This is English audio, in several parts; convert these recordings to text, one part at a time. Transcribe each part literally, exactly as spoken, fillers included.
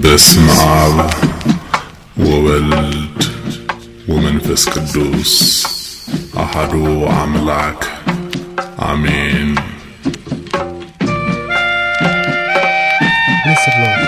በስመ አብ ወወልድ ወመንፈስ ቅዱስ አሐዱ አምላክ አሜን። Blessed Lord.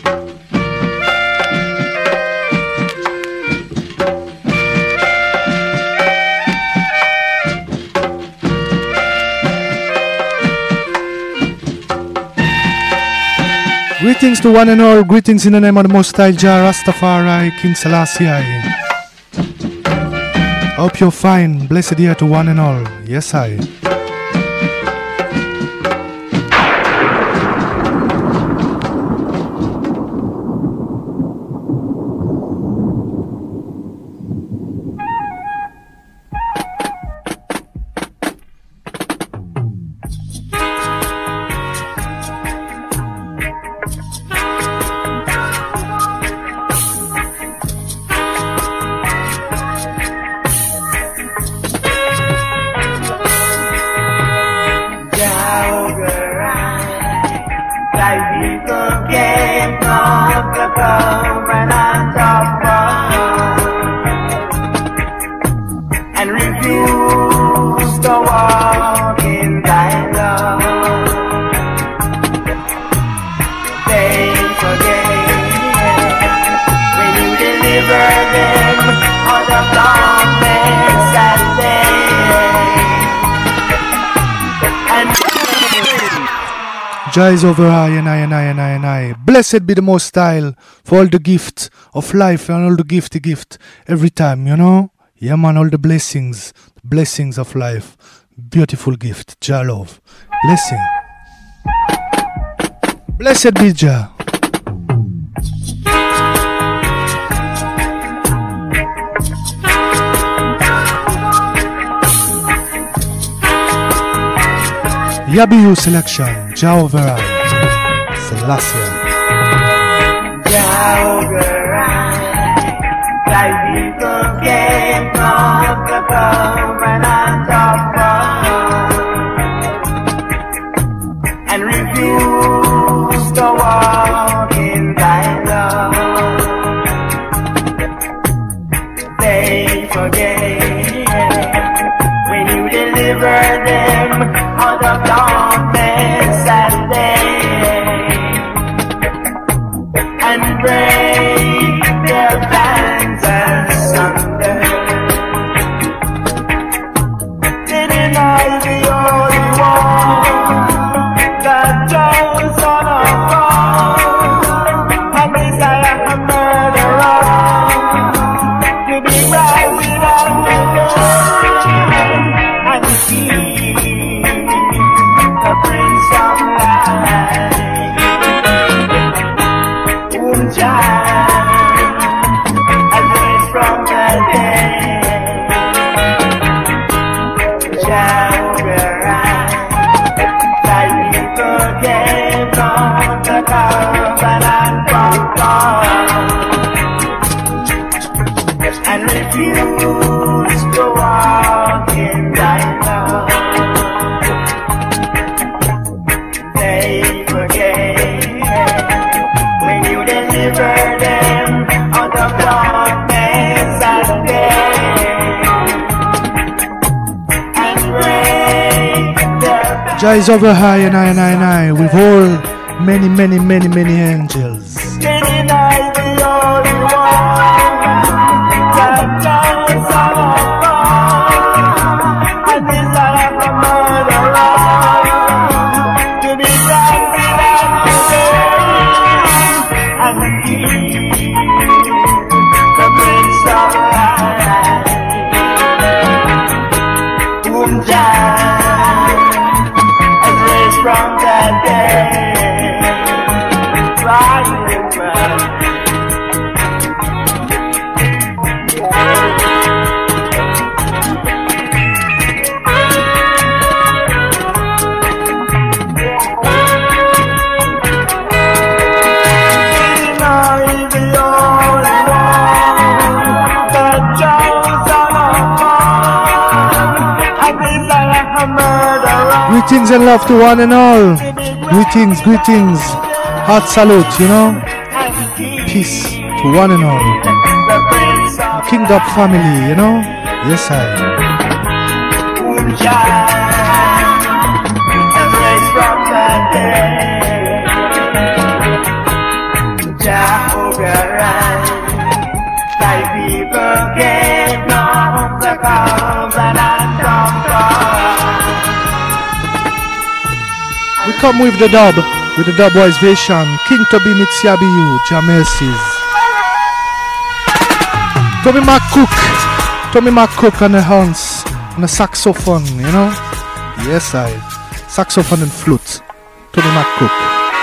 Greetings to one and all. Greetings in the name of the Most High Jah Rastafari, King Selassie. Hope you're fine. Blessed year to one and all. Yes, I. Jah is over I and I and I and I and I. Blessed be the Most High for all the gift of life and all the gift he gift every time, you know? Yeah man, all the blessings, blessings of life. Beautiful gift, Jah love. Blessing. Blessed be Jah. Yabiyu selection, Jah over I, Selassie. Jah over I, thy people came from the covenant of God and refused to walk in thy love. They forget when you delivered them out of darkness and day, and break their plans asunder. Didn't I the only one that chosen of God, and desire a murderer to be rising on the dead and see the Prince of Life, whom Jah has raised from the dead. Jah will rise, thy people came from the covenant of God and refused to walk in thy love. Jah is over high and I and I and I with all many, many, many, many angels. From that day, rising back. Greetings and love to one and all. Greetings, greetings. Heart salute, you know. Peace to one and all. King Dub family, you know? Yes, I. We come with the dub, with the dub boys version. King Toby Mitsiabiu, Jamelsis. Tommy McCook, Tommy McCook on the horns, on the saxophone, you know? Yes, I. Saxophone and flute. Tommy McCook.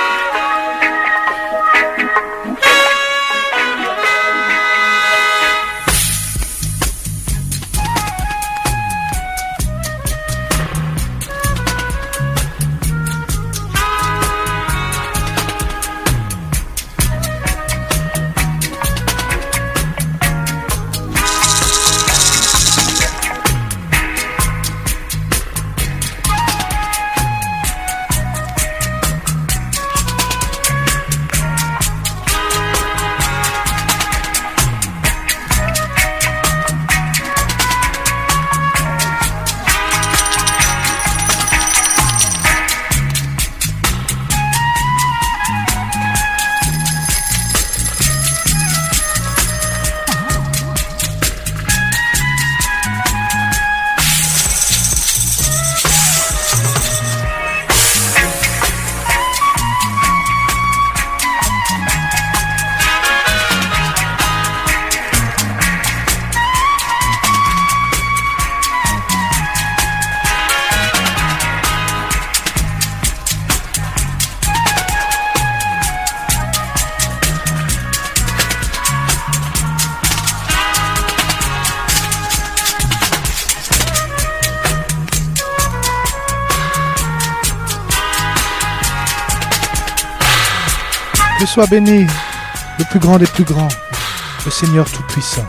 Que soit béni le plus grand des plus grands, le Seigneur Tout-Puissant.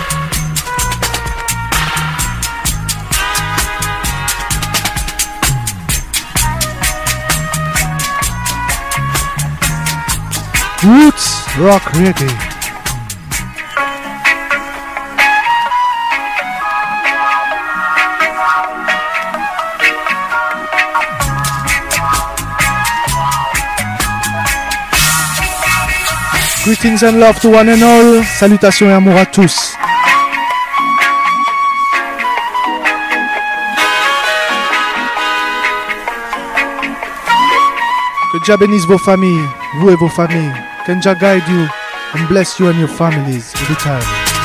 Roots Rock Reggae. Greetings and love to one and all. Salutations et amour à tous. Que Jah bénisse vos familles, vous et vos familles. Can Jah guide you and bless you and your families every time.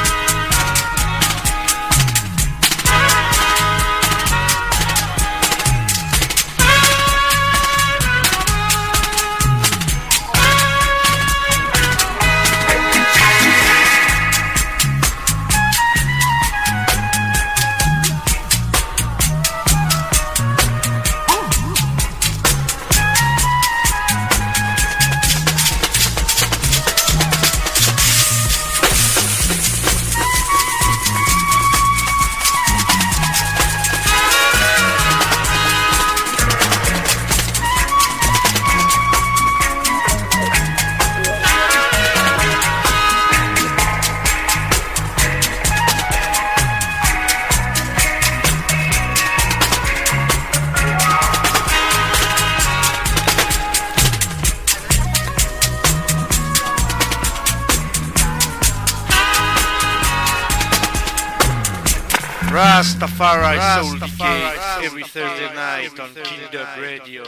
Rastafari Soul D J every Thursday night on King Dub Radio.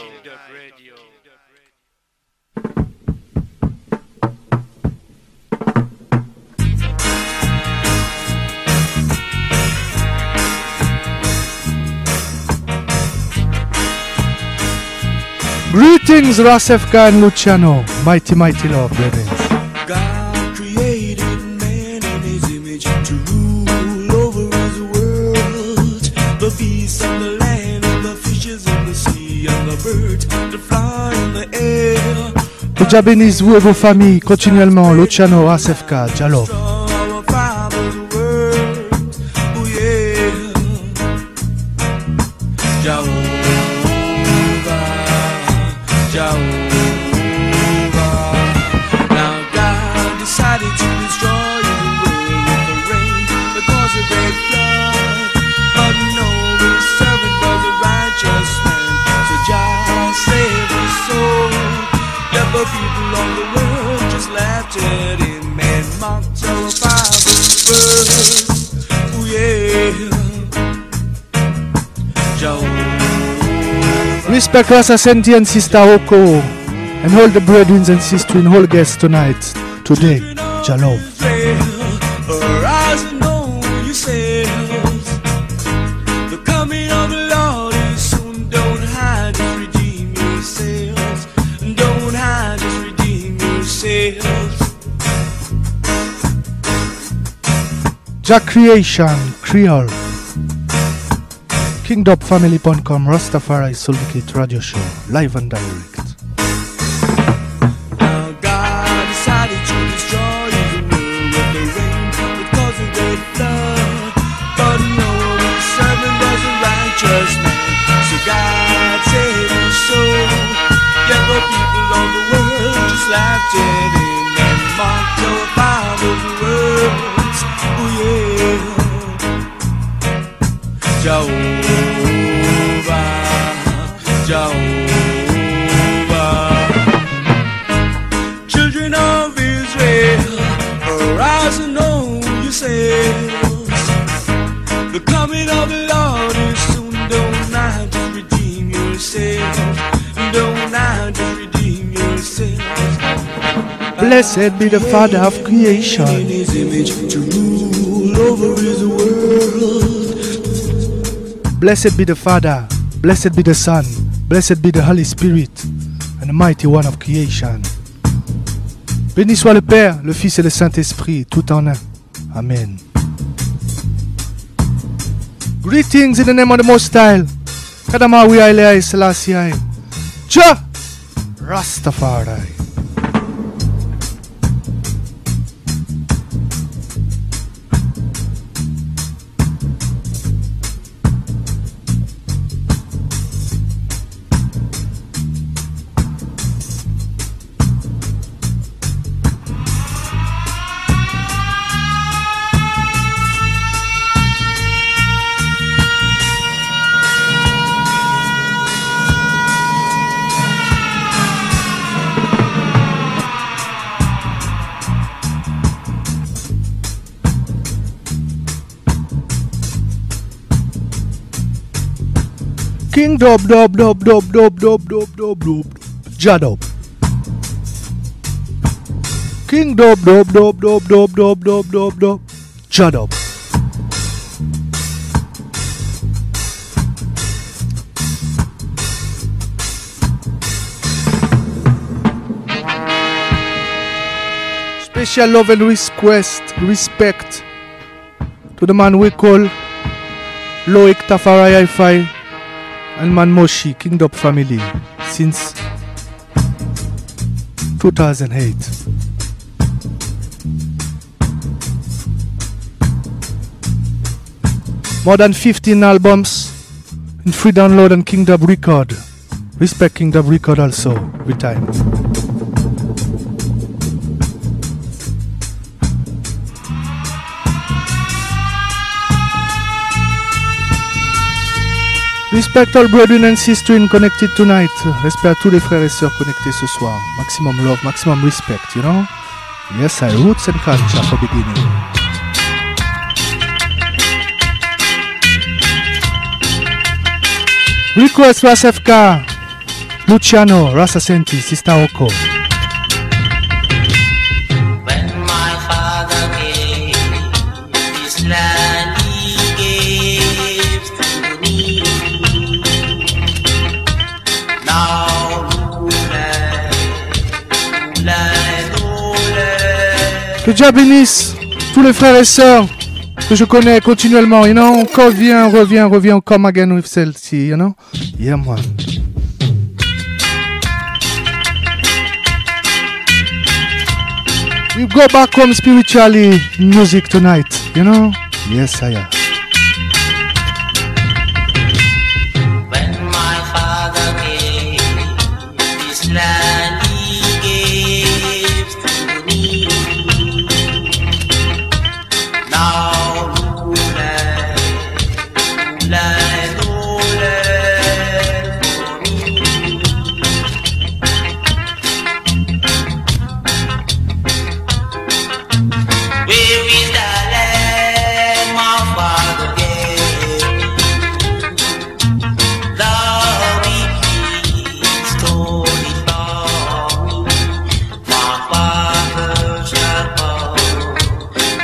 Greetings Rasefka and Luciano, mighty mighty love, brethren. God created man in his image to rule over his world. The beasts of the land and the fishes in the sea and the birds that fly in the air. Que Jah bénisse vous et vos familles continuellement, Luciano, Rasefka, Jah love. Now God the people of the world just laughed at him and mocked our father's words. Oh yeah, Jehovah. Respect Rasta Senti and Sister Oko, and all the brethren and sisters and all guests tonight, today, Jah love. Arise and know yourselves. The coming of the Lord is soon. Don't hide, just redeem yourselves. Don't hide, just redeem yourselves. Jah Creation, Creole. Kingdom Family dot com, Rastafari Soul Kit Radio Show, live and direct. Now God decided to destroy the world with the rain, it caused a great flood. But Noah was serving as a righteous man, so God saved his soul. Yet the people of the world just laughed at him and mocked our father's words. Oh yeah, Jehovah, Jehovah. Children of Israel, arise and know yourselves. The coming of the Lord is soon. Don't now just redeem yourselves. Don't now just redeem yourselves. Blessed be the Father of In creation. his image to rule over his world. Blessed be the Father, blessed be the Son, blessed be the Holy Spirit, and the mighty one of creation. Béni soit le Père, le Fils et le Saint-Esprit, tout en un. Amen. Greetings in the name of the Most High. Kadama wi Haile Selassie. Jah Rastafari. King dub dub dub dub dub dub dub dub dub Jah dub. King dub dub dub dub dub dub dub dub dub Jah dub. Special love and request, respect to the man we call Loic Tafari Hi-Fi and Man Moshi, Kingdom Family, since two thousand eight. More than fifteen albums in free download on Kingdom Record. Respect Kingdom Record also, with time. Respect all brethren and sisters connected tonight. Respect à tous les frères et sœurs connectés ce soir. Maximum love, maximum respect, you know? Yes, I roots and culture for beginning. Request Ras F K, Luciano, Rasta Senti, Sister Oko. When my father gave his land, he gave to me. Now Que Dieu bénisse tous les frères et sœurs que je connais continuellement, you know, encore vient, revient, revient, come again with celle-ci, you know? Yeah, man. We go back home spiritually in music tonight, you know? Yes, I am. when my father gave his land, he gave to me. Now land, oh land for me.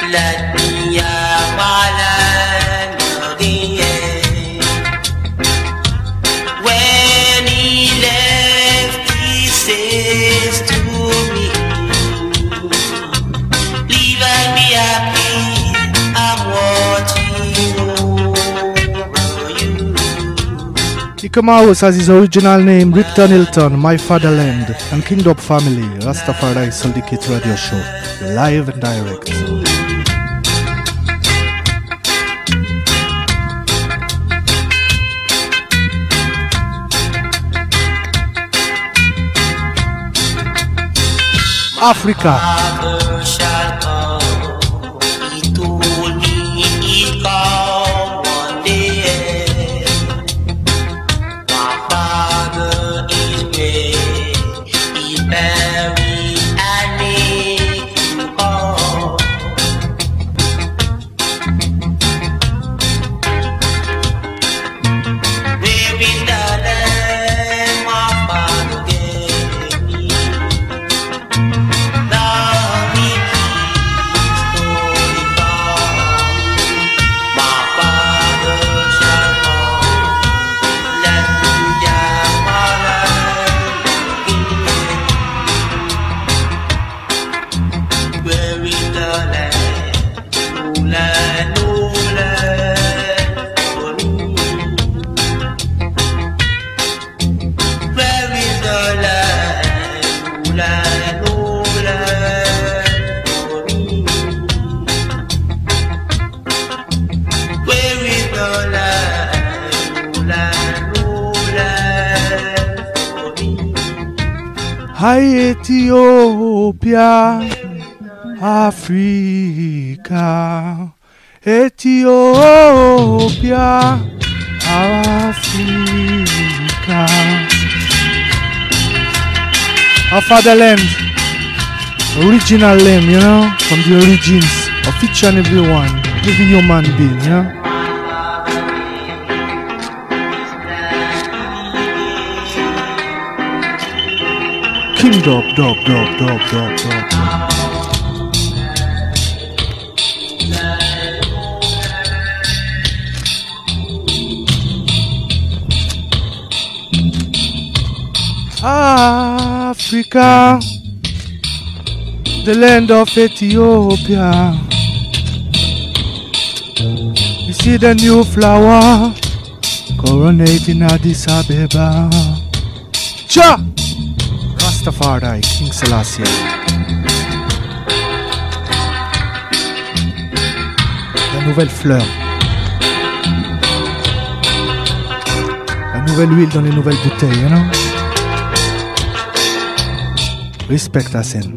let me have my land again. When he left, he says to me, leave and be happy, I'm watching over you. Icamaus has his original name, Richter Hilton, My Fatherland, and Kingdom Family, Rastafari Soul the Kids Radio Show, live and direct. Africa. Father shall come. He told me he'd come one day. My father is great. He's buried and make you come. Where is the land my father gave me? Hi Ethiopia, Africa, Ethiopia, Africa. Our fatherland, original land, you know, from the origins of each and every one, every human being, you know. King dub, dub, dub, dub, dub, dub. Africa, the land of Ethiopia. You see the new flower coronating Addis Ababa. Cha! Rastafari, King Selassie. La nouvelle fleur. La nouvelle huile dans les nouvelles bouteilles, you know? Respect la scène.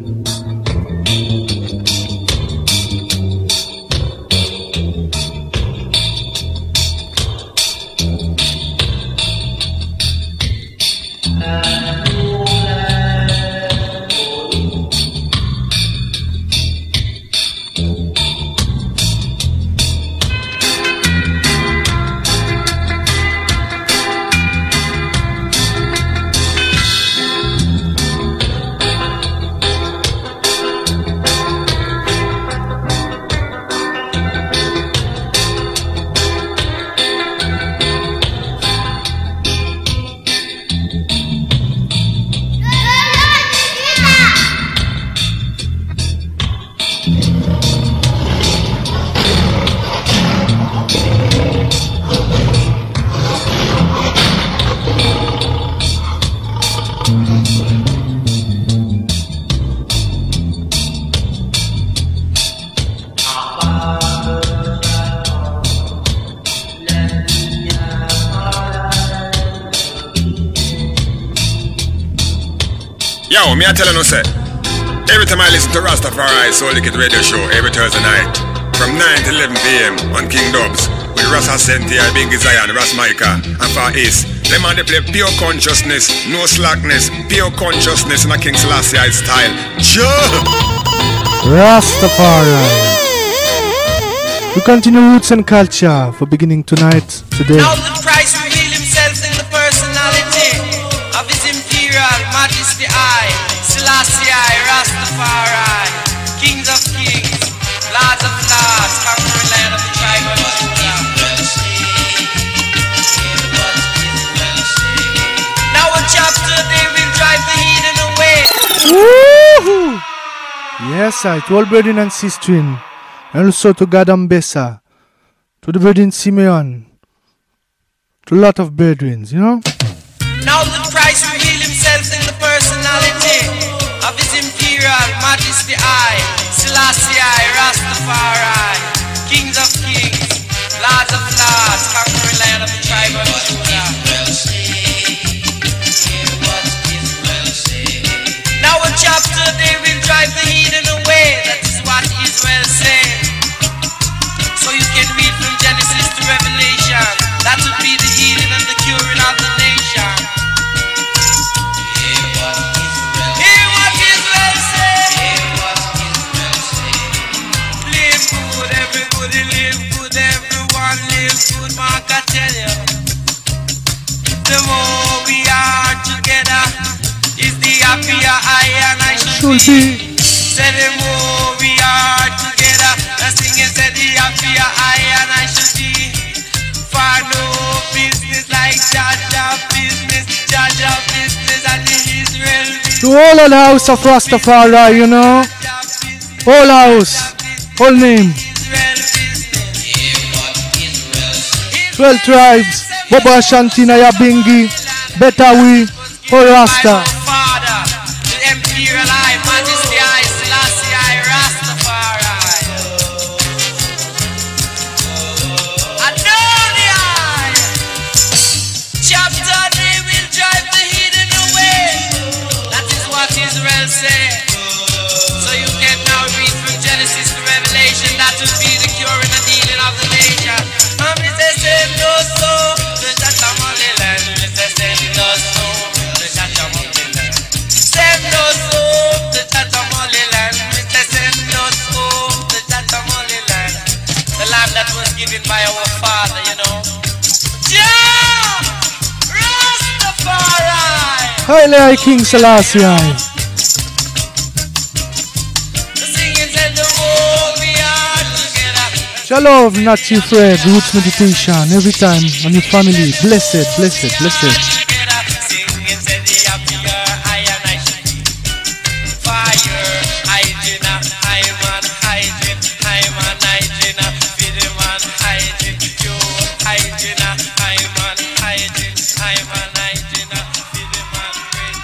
Yo, me I tell you no say, every time I listen to Rastafari Soul the Kids Radio Show every Thursday night from nine to eleven p m on King Dubs with Ras Ascenti, Bingy Zion, Ras Micah and Far East. Them man they play pure consciousness, no slackness, pure consciousness in a King Selassie style. Joe! Rastafari. We continue roots and culture for beginning tonight, today. Now the Christ revealed himself in the personality of his imperial majesty I, Selassie I, Rastafari, kings of kings, lords of lords. Yes, I. To all brethren and sisters, and also to Gadam Bessa, to the brethren Simeon, to a lot of brethren, you know. Now the Christ revealed himself in the personality of his imperial majesty I, Selassie I, Rastafari, kings of kings, lords of lords, conquering land of the tribe of Judah. Now a chapter they will drive the heathen away, that is what Israel said. So you can read from Genesis to Revelation, that would be the healing and the curing of the nation. Hear what Israel said. Live good, everybody live good, everyone live good, Mark I tell you. The more we are together, is the happier I and I should be. Say the more we are together, the singing said the happier I and I should be. For no business like Jaja business, Jaja business and the Israel business. To all of the house of Rastafari, you know. Whole house, whole name. Twelve tribes, Bobo Ashanti, Naya Bingi, Betawi, whole Rasta. Imperial I, Majesty I, Selassie I, Rastafari. Adonai. Chapter they will drive the heathen away. That is what Israel said. So you can now read from Genesis to Revelation. That will be the curing and healing of the nation. And we say send no so, the Jatamali land. We say send no so, the Jatamali land. Send no so, the Jatamali land. We say send no so, the Jatamali land. The land that was given by our father, you know. Yeah! Rastafari! Haile King Selassie. The singing said the more we are together. Shalom, Nazi Fred, Roots Meditation, every time on your family. Blessed, blessed, blessed. Singing said the happier I and I should be. Fire, hygiene, I'm on hygiene, I'm on hygiene, feed him on hygiene, you hygiene, I'm on hygiene, I'm on hygiene, feed him on great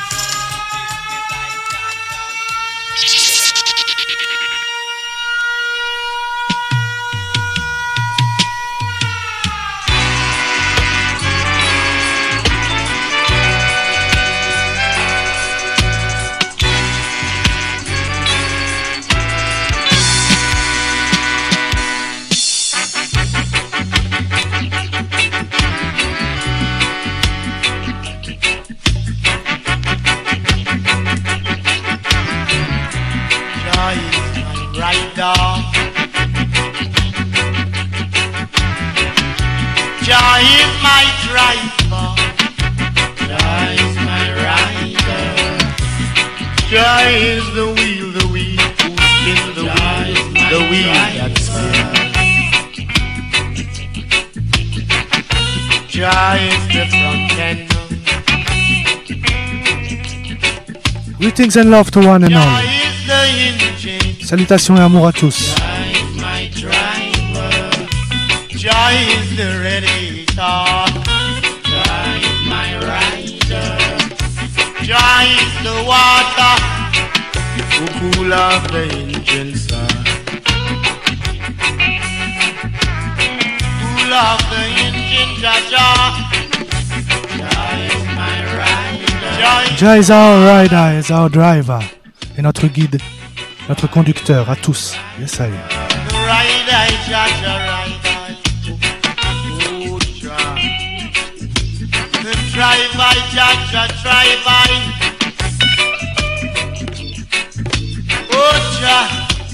Jah is my driver, Jah is my rider. Jah is the wheel, the wheel, who spin the wheel, the wheel that spins. Jah is the front end. Greetings and love to one and all. Jah is the engine. Salutations et amour à tous. Jah is my driver. Jah is the radiator. Jah is my rider. Jah is the water who cool off the engine, sir. Cool off the engine, Jah Jah. Jah is my rider. Jah is our rider, is our driver. Et notre guide, notre conducteur à tous. Yes, I am. The rider is Jah Jah rider. Drive by, Jah Jah, drive by. Oh, Jah.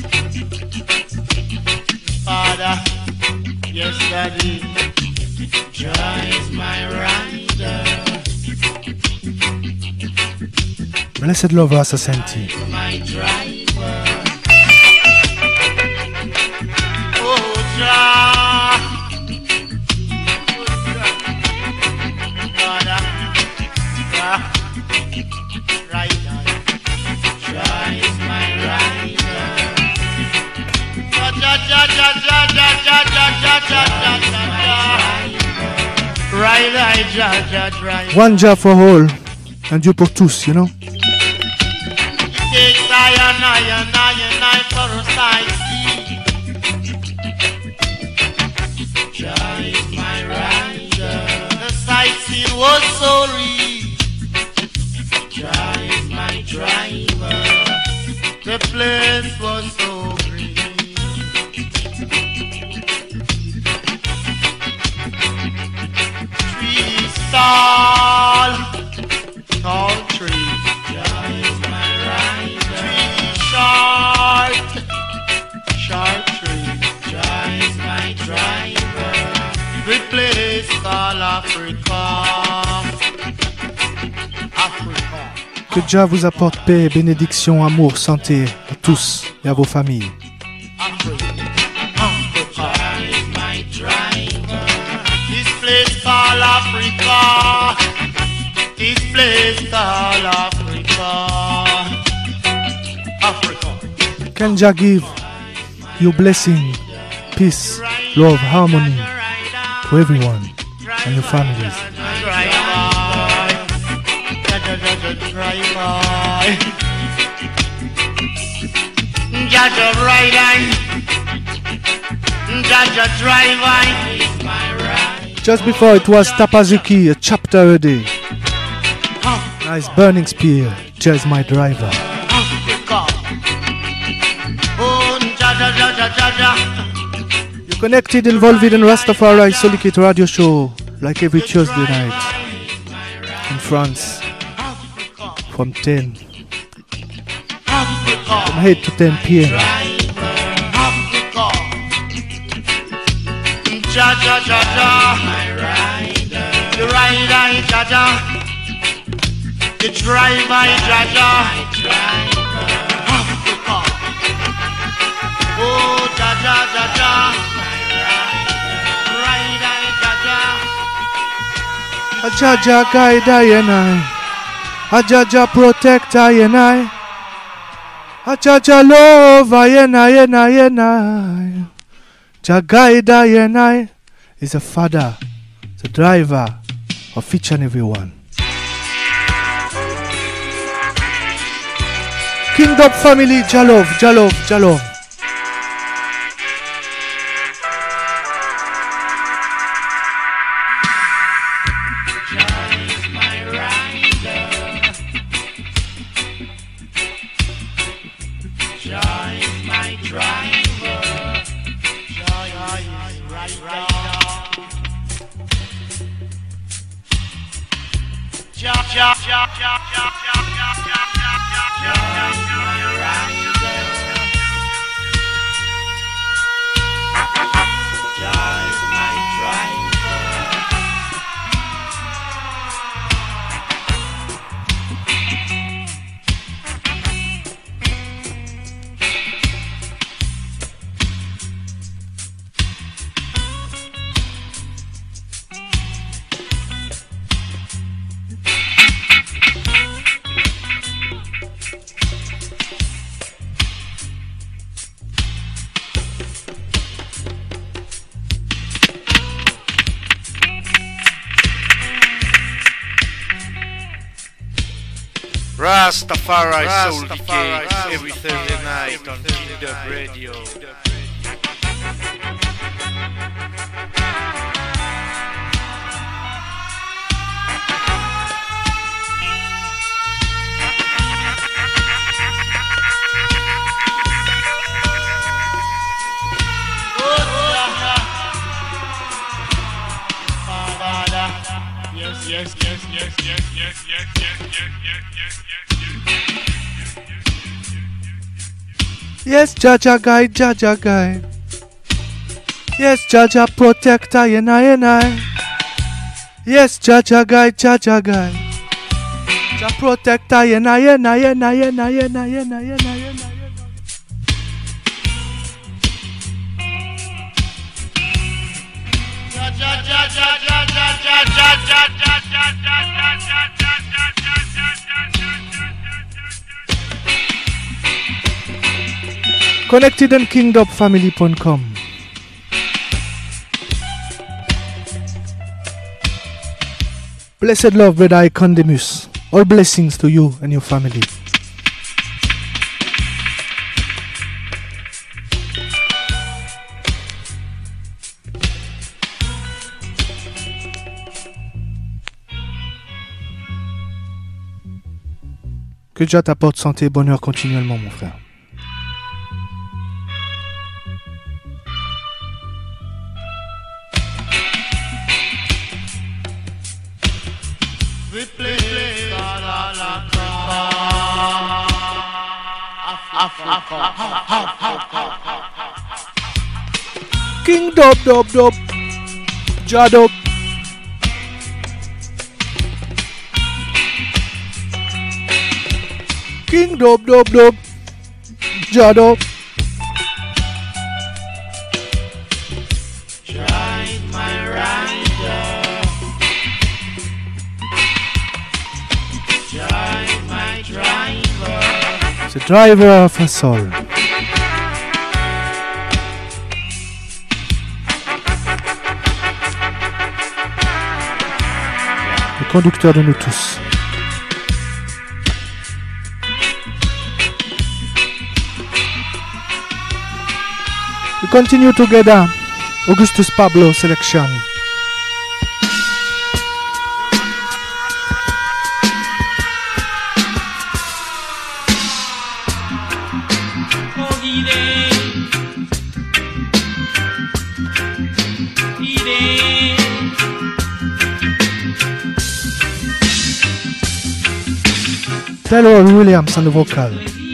Father, yes, Daddy. Jah is my rider. Blessed love us, Ascenti. My driver. Oh, Jah. Rider, Jah is my rider. Ja ja ja ja ja ja ja ja ja ja ja. Right, right, ja ja driver. One Jah for all, and Dieu pour tous, you know. Takes I and I and I and I for a sightseeing. Jah is my rider. The sightseeing was so real. Jah is my driver. The place was so green. Trees tall, tall tree. Jah is my rider. Tree short, short tree. Jah is my driver. The place called Africa. Africa. Que Jah vous apporte paix, bénédiction, amour, santé à tous et à vos familles. This place called Africa. This place called Africa. Africa. Can Jah give your blessing, peace, love, harmony to everyone and your families. Jaja driver, Jaja driver. Just before it was Tapazuki, a chapter a day. Nice burning spear, Jah is my driver. You're connected, involved in Rastafari Solicit Radio Show, like every Tuesday night in France, from ten, from eight to ten p m. Jaja, Jaja, the rider, Jaja, the driver, Jaja, Africa. Oh, Jaja, Jaja, rider, Jaja. A Jaja guide I and I, a Jaja protect I and I, a Jaja love I and I and I and I. Jah guide I and I is a father, the driver of each and every one. Kingdom family, Jah love, Jah love, Jah love. Rastafari, Rastafari Soul every Thursday night on Kingdom Radio. Yes, yes, yes, yes, yes, yes, yes, yes, yes, yes, yes. Yes, Jaja guide, Jaja guide. Yes, Jaja protect I and I and I. Yes, Jaja guide, Jaja guide. Jah protect I and I and I and I and I and I and I and I and I. Connected on king dub family dot com. Blessed love, brother Icondemus. All blessings to you and your family. Que Dieu t'apporte santé et bonheur continuellement, mon frère. King Dub Dub Dub Jadub. King Dub Dub Dub Jadub. Drive my rider. Drive my driver. The driver of a soul. Le conducteur de nous tous. We continue together. Augustus Pablo selection. Taylor Williams on the vocal.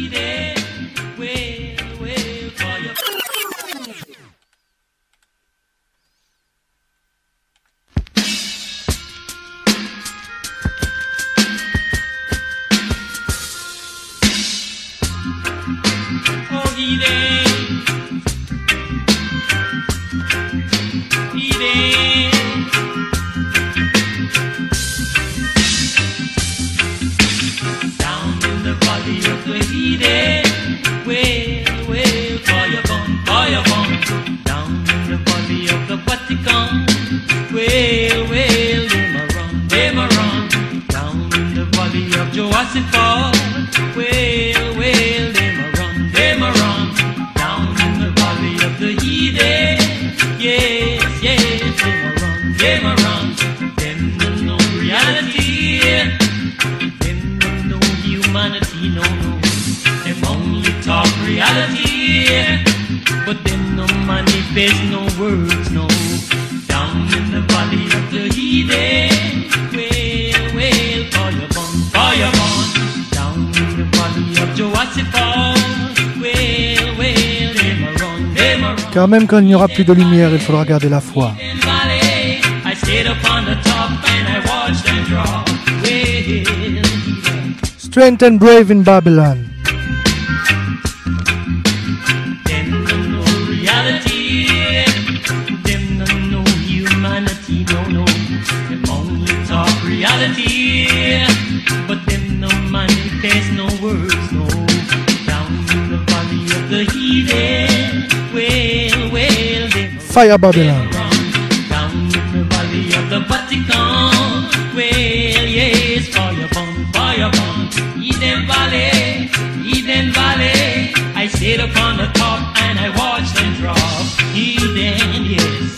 Car même quand il n'y aura plus de lumière, il faudra garder la foi. Strength and brave in Babylon. But then no manifest, no words, no. Down in the valley of the heathen, well, well, them Fire Babylon. down in the valley of the Vatican, well, yes, fire burn, fire burn. Eden Valley, Eden Valley, I stayed upon the top and I watched them drop. Eden, yes.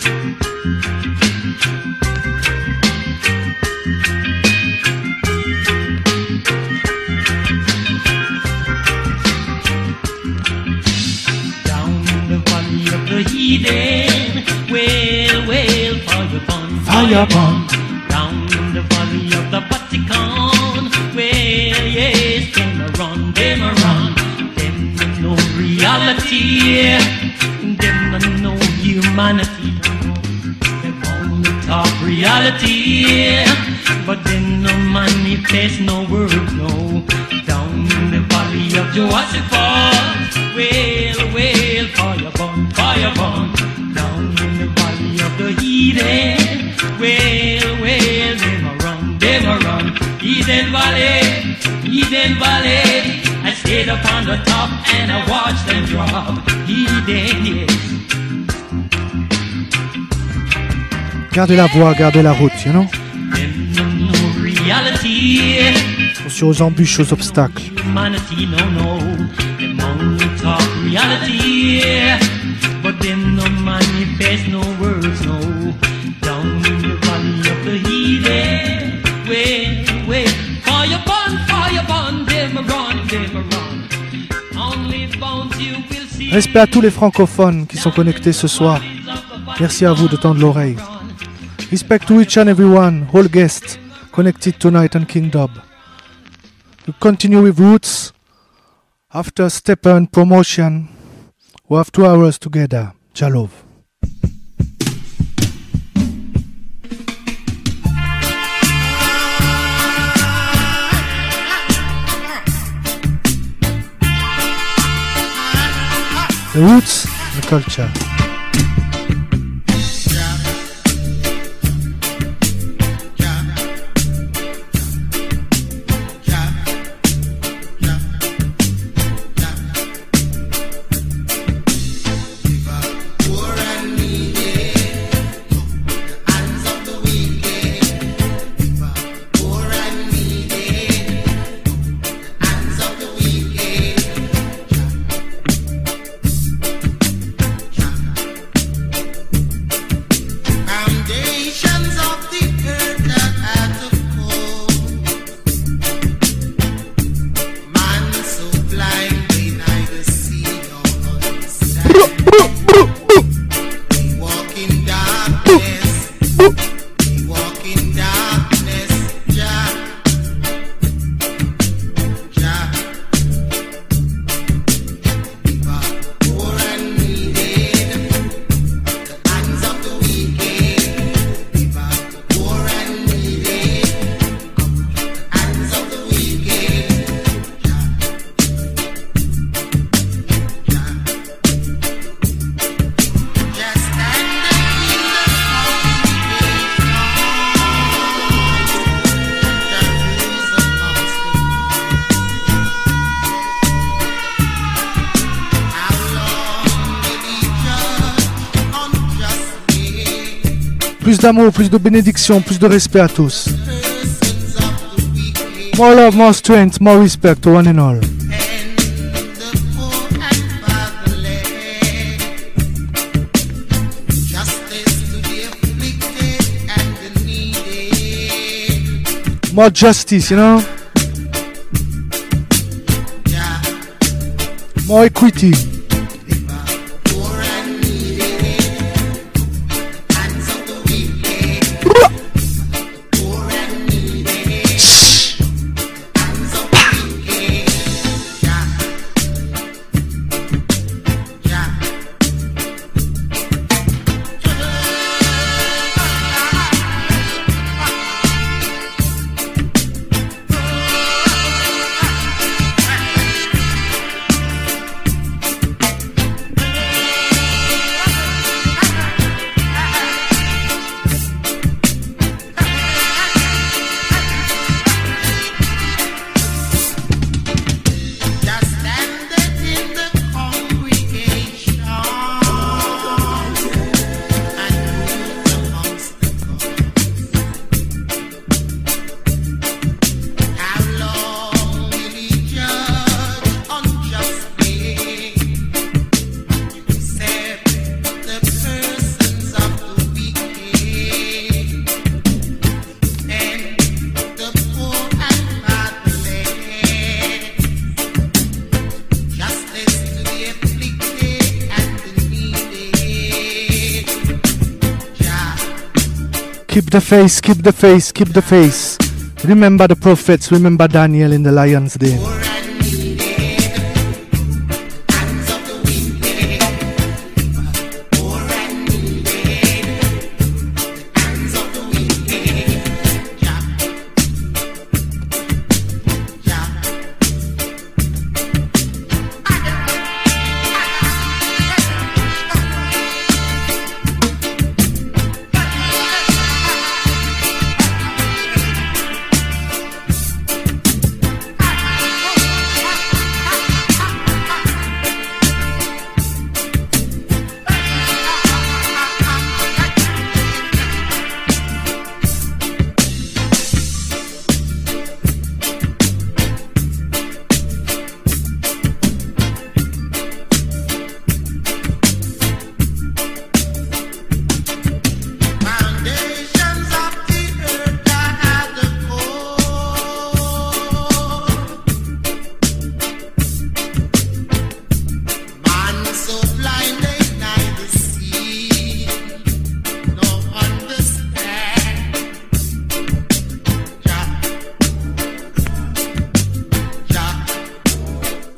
Eden, well, well, fire burn, Fire burn. down in the valley of the Vatican, well, yes, them a run, them a run, them a know reality, them a know humanity, them only talk reality, but them no manifest, no words, no, down in the valley of Jehoshaphat, well, well, fire burn, fire burn, down in the valley of the Eden, well, well, them a run, them a run, Eden Valley, Eden Valley, I stay straight up on the top and I watch them drop. Hidden, yes. Gardez la voie, gardez la route, you know? Reality. Attention aux embûches, aux obstacles. Humanity, no, no. Them only talk reality. But them no manifest, no words, no. Down in the valley of the heathen. Wait, wait. Fire burn, fire burn. Them run, them run. Only bones you will see. Respect à tous les francophones qui sont connectés ce soir. Merci à vous de tendre l'oreille. Respect to each and everyone, all guests connected tonight on King Dub. We continue with Roots. After Stepper and Promotion, we have two hours together. Jalov. The roots, the culture. Plus d'amour, plus de bénédiction, plus de respect à tous. More love, more strength, more respect to one and all. More justice, you know? More equity. Keep the face, keep the face, keep the face. Remember the prophets, remember Daniel in the lion's den. Just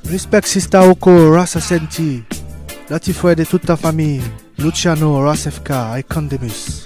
Respect Sister Oko, Rasa Senti. Latifoué de toute ta famille. Luciano, Rasefka, Icondemus.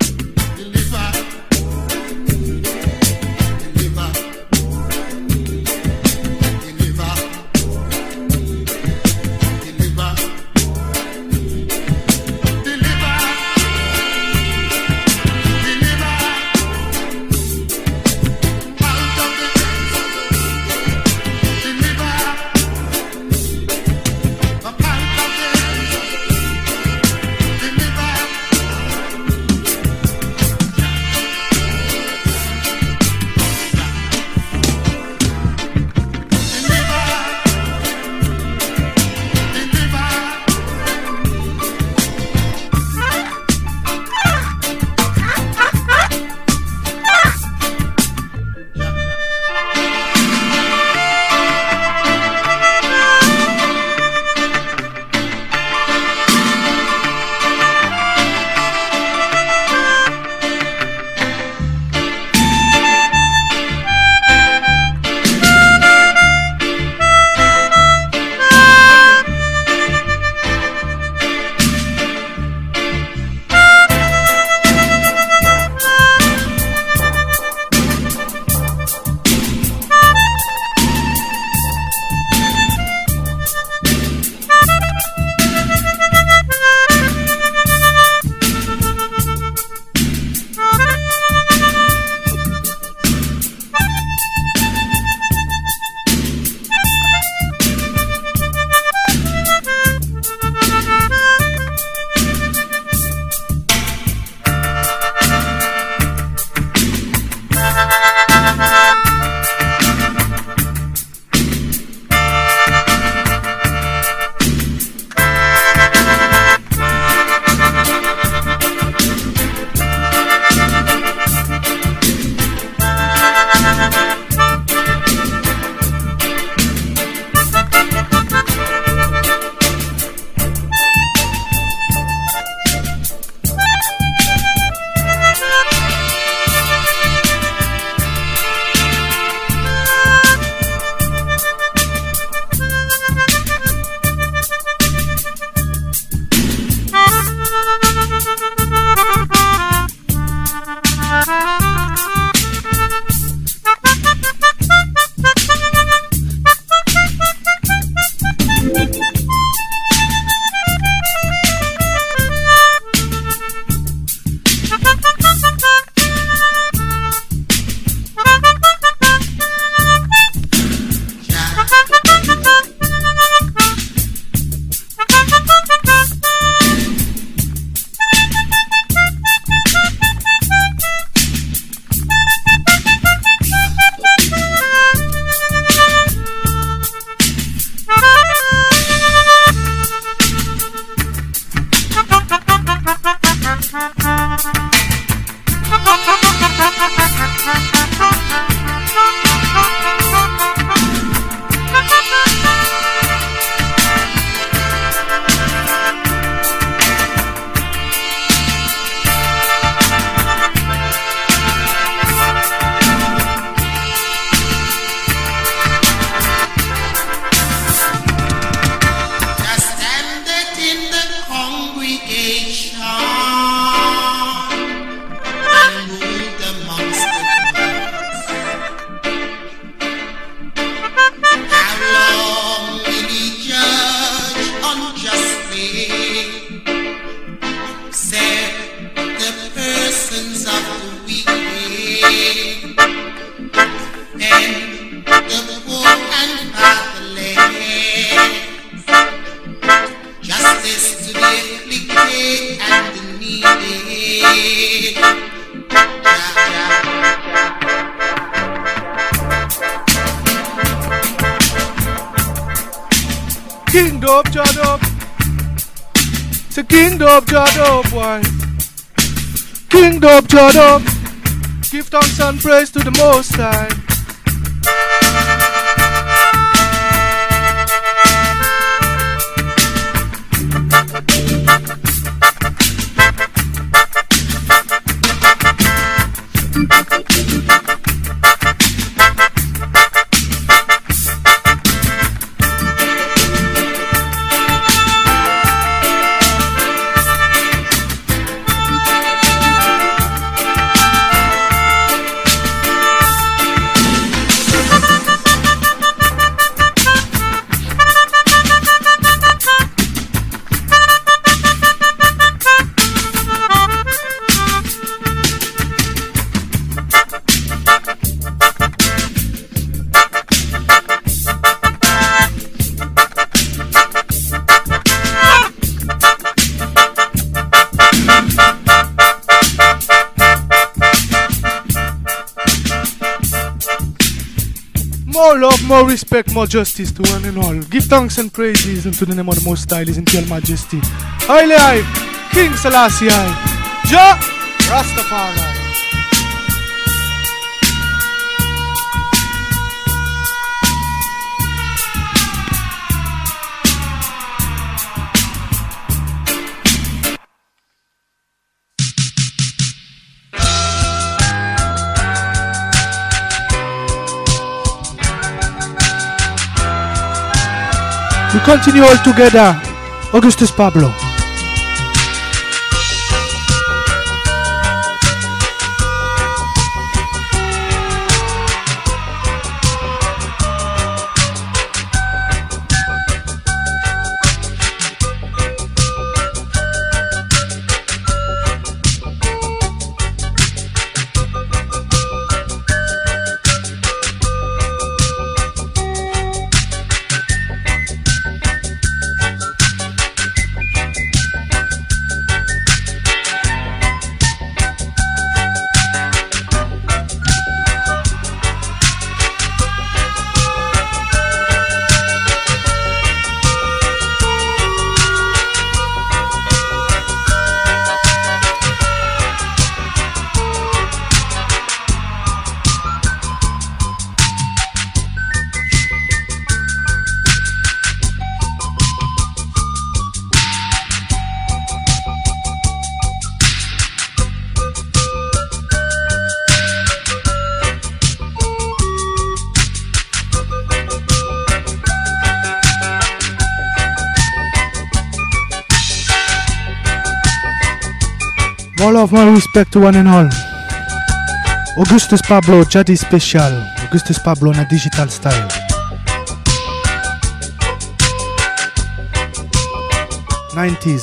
King Dope, Jah Dope. It's a King Dope, Jah Dope, boy. King Dope, Jah Dope. Give thanks and praise to the Most High. more respect, more justice to one and all. Give thanks and praises unto the name of the Most High, His Imperial Majesty. Haile I, King Selassie I, Jah Rastafari. We continue all together. Augustus Pablo. All of my respect to one and all. Augustus Pablo, Jadi Special. Augustus Pablo in a digital style. nineties.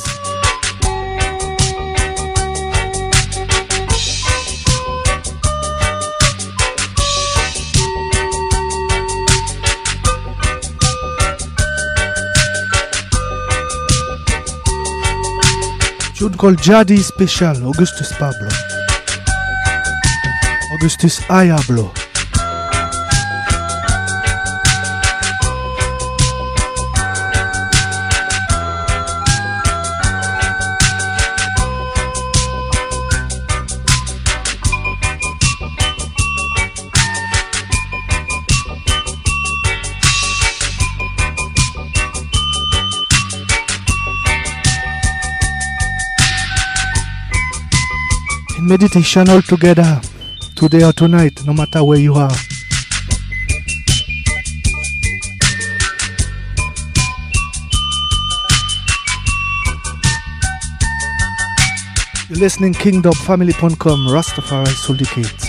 Tune called Jadi Special, Augustus Pablo. Augustus Ayablo. Meditation all together, today or tonight, no matter where you are. You're listening Kingdom Family dot com, Rastafari Syndicate.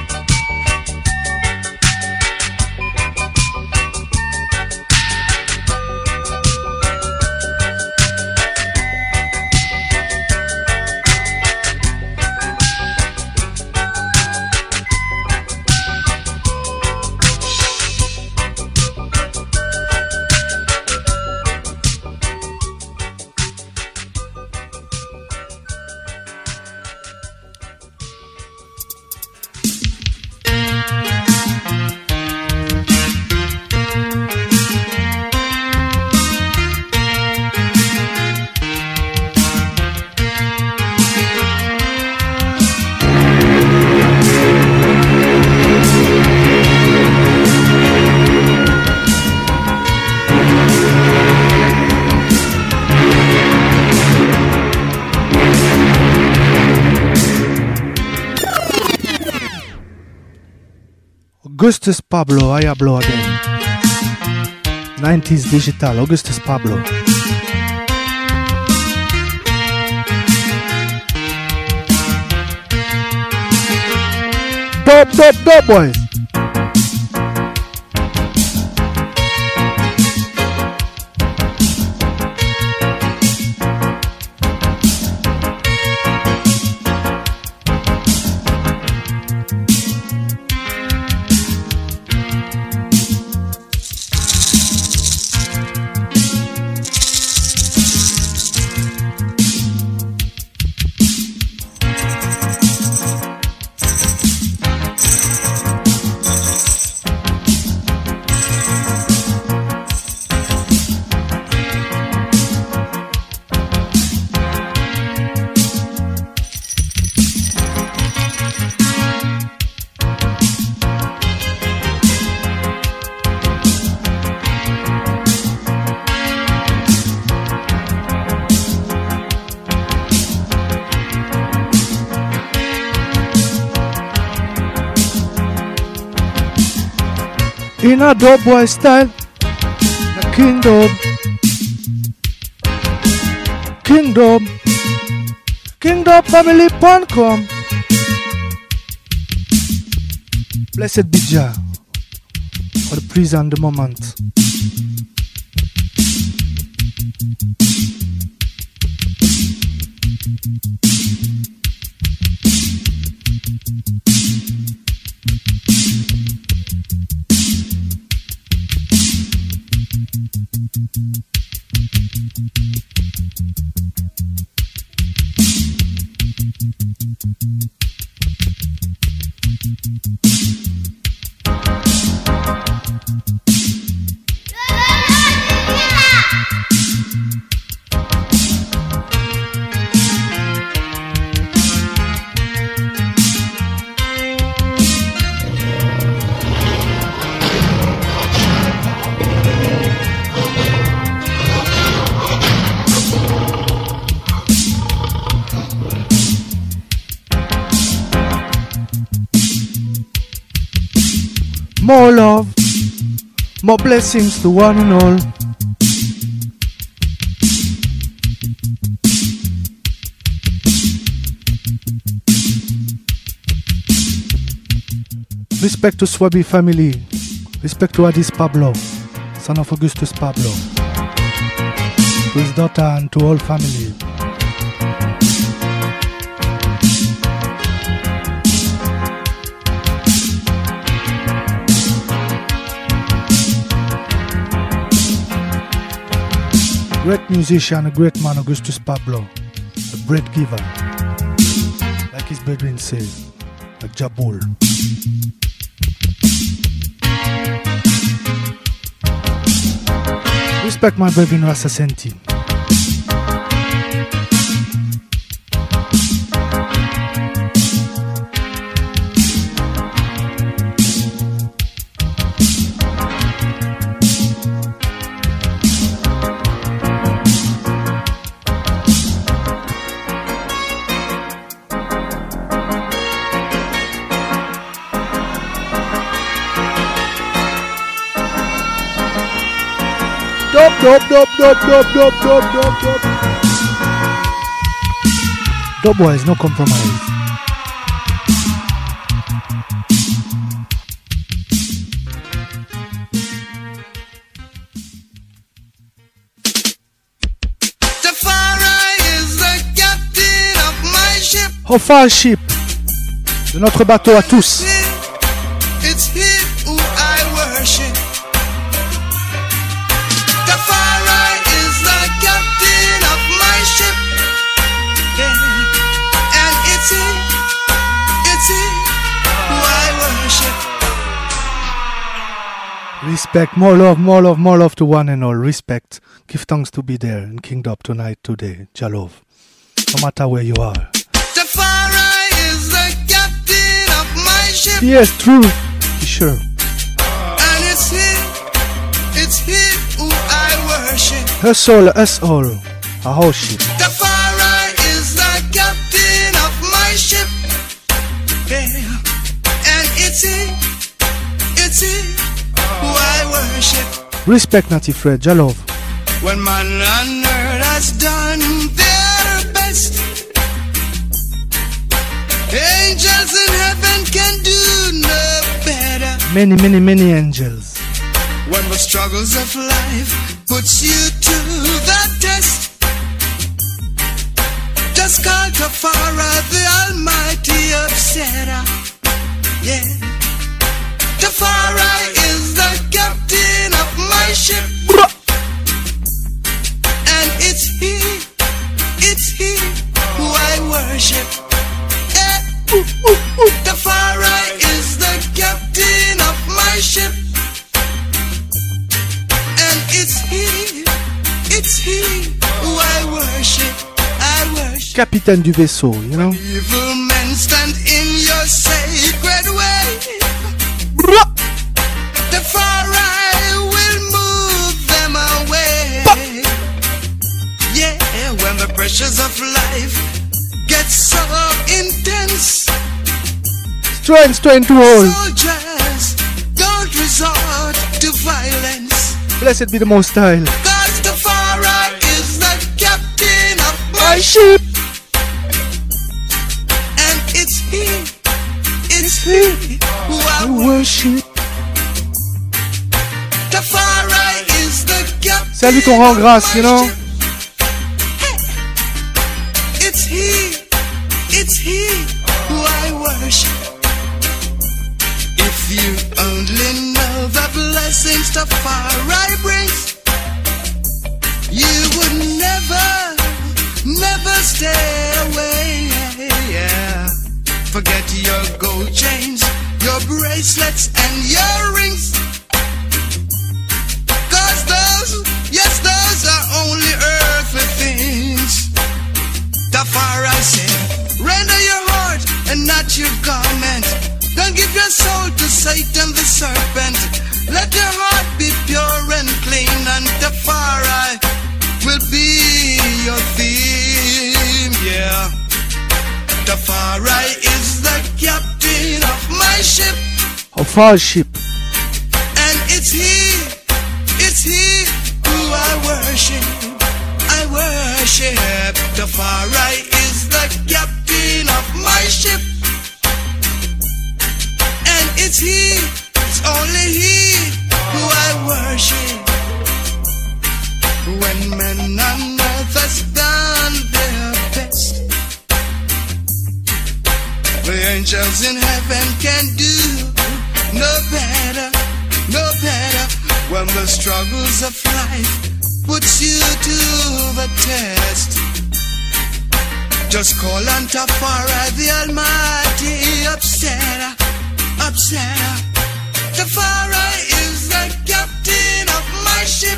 Augustus Pablo, Ayablo again. nineties digital, Augustus Pablo. Dope, dope, dope, boys. In a dope boy style, the King Dub. King Dub. King Dub family pan come. Blessed be Jah for the prison the moment. More love, more blessings to one and all. Respect to Swabi family. Respect to Addis Pablo, son of Augustus Pablo. To his daughter and to all family. Great musician, a great man, Augustus Pablo, a bread giver, like his brethren say, like Jabul. Respect my brethren Rasta Senti. Dope, dope, dope, dope, dope, dope, dope, dope. Dope boys, no compromise. Tafari is the captain of my ship. How far ship? De notre bateau à tous. It's him who I worship. Tafari is the captain of my ship. Yeah. And it's him, it's him who I worship. Respect, more love, more love, more love to one and all. Respect. Give thanks to be there in Kingdom tonight, today. Jalov. No matter where you are. Tafari is the captain of my ship. Yes, true. Sure. And it's him, it's him who I worship. Her soul, us all. A whole ship. Tafari is the captain of my ship. Yeah. And it's him, it's him who I worship. Respect, Natty Fred. Jalov. When man on earth has done their best, angels in heaven can do no better. Many, many, many angels. When the struggles of life puts you to the test, just call Tafari, the almighty upsetter. Yeah. Tafari is the captain of my ship. And it's he, it's he who I worship. Yeah. Tafari is the captain of my ship. And it's he, it's he who I worship. I worship. Capitaine du vaisseau, you know. Evil men stand in your sacred way. Tafari will move them away. Yeah, when the pressures of life get so intense, Strength, strength to hold. soldiers don't resort to violence. Blessed be the Most High. Rastafari is the captain of my ship. And it's he, it's he who I worship. Rastafari is the captain. C'est à lui qu'on rend grâce, you know. It's he, it's he who I worship. If you only know the blessings Rastafari brings, you would never, never stay away. Yeah. Forget your gold chains, your bracelets and your rings. Cause those, yes, those are only earthly things. Rastafari said, render your heart and not your garment. Don't give your soul to Satan the serpent. Let your heart be pure and clean, and Rastafari will be your theme. Yeah. Rastafari is the captain of my ship. Of our ship. And it's he, it's he who I worship. I worship. Rastafari is the captain of my ship. And it's he, it's only he who I worship. When men on earth has done their best, the angels in heaven can do no better, no better. When the struggles of life puts you to the test, just call on Rastafari, the Almighty upsetter, upsetter. Rastafari is the captain of my ship.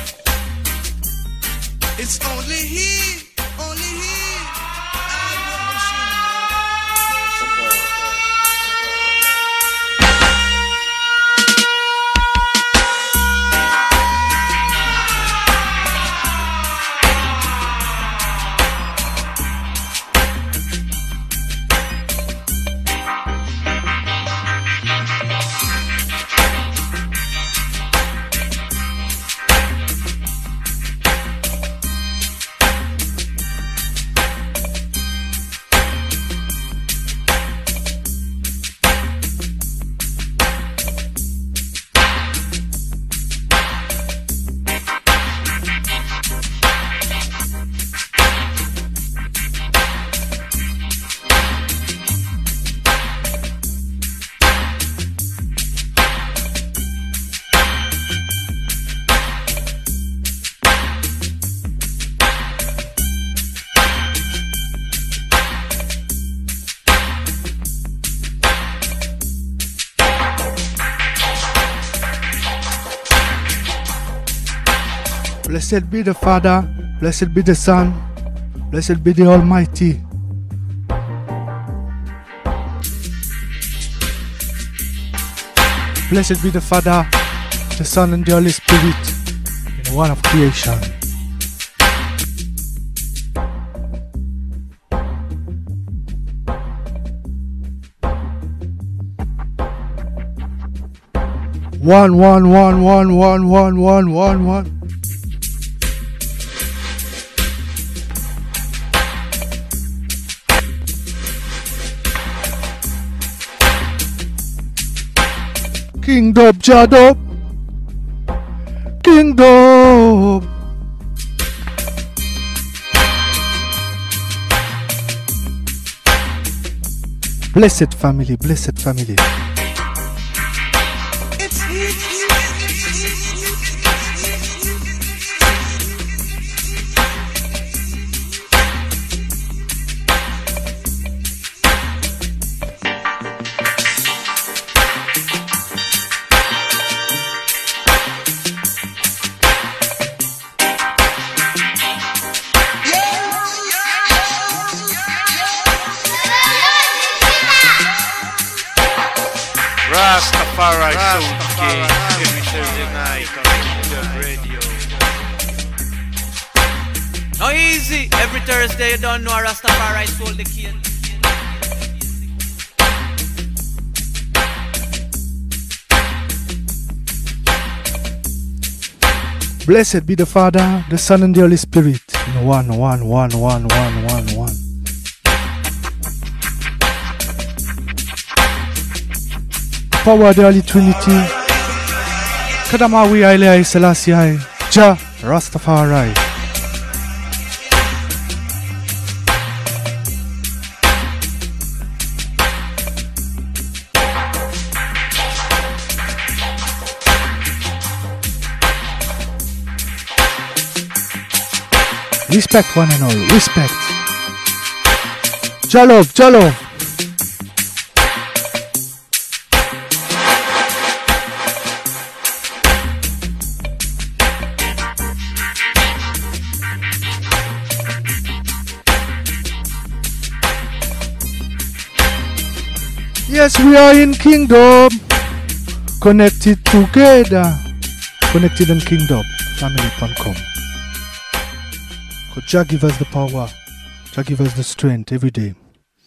It's only he, only he I Blessed be the Father, blessed be the Son, blessed be the Almighty. Blessed be the Father, the Son, and the Holy Spirit, in one of creation. One, one, one, one, one, one, one, one, one. King Dub Jadub, King Dub. Blessed family, blessed family. Rastafari Soul King every Thursday night on Kingdom Radio. No easy, every Thursday you don't know Rastafari Soul the King. Blessed be the Father, the Son, and the Holy Spirit. In one, one, one, one, one, one, one. Power of the Holy Trinity. Kadamawi Haile Selassie, Jah Rastafari. Respect one and all, respect. Jah love, Jah love. Yes, we are in Kingdom, connected together, connected in Kingdom, family dot com. Jah give us the power, Jah give us the strength every day.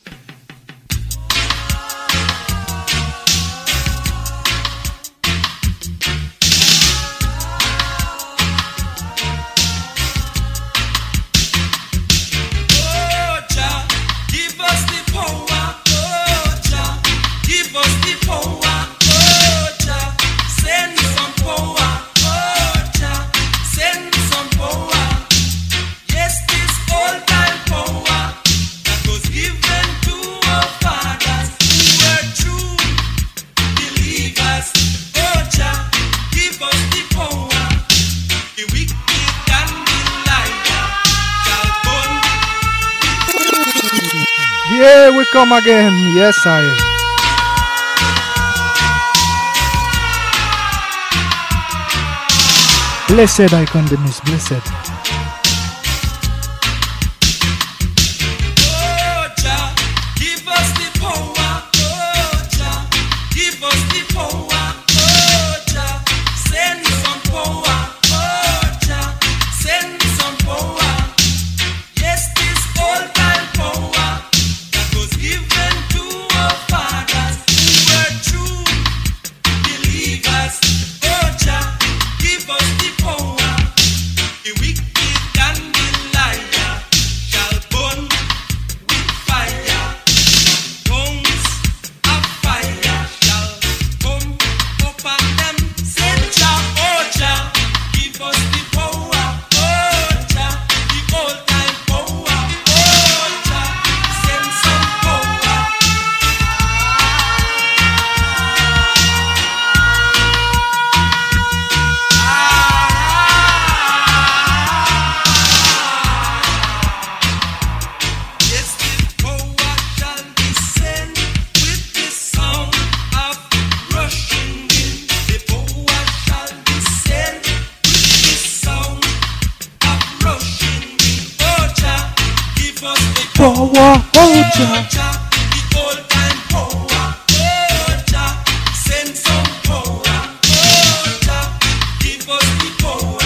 Yeah, we come again. Yes, I. Blessed icon the miss, blessed. Oh, Jah, give us the power. Oh, Jah, give us the power. Oh, Jah, send some power. Oh, Jah, send some power. Yes, this old time power that was given to our fathers who were true believers. Oh, Jah, give us the power. The wicked and the liar shall burn with fire. Tongues of fire shall come upon them. Send Jah, oh Jah, give us the power. Oh Jah, the old time power. Oh Jah, send some power. Yes, the power shall descend with the sound of rushing wind. The power shall descend with the sound of rushing wind. Oh Jah, give us the Power, oh Jah. Jah, the old time power. Oh Jah, send some power. Oh Jah, give us the power.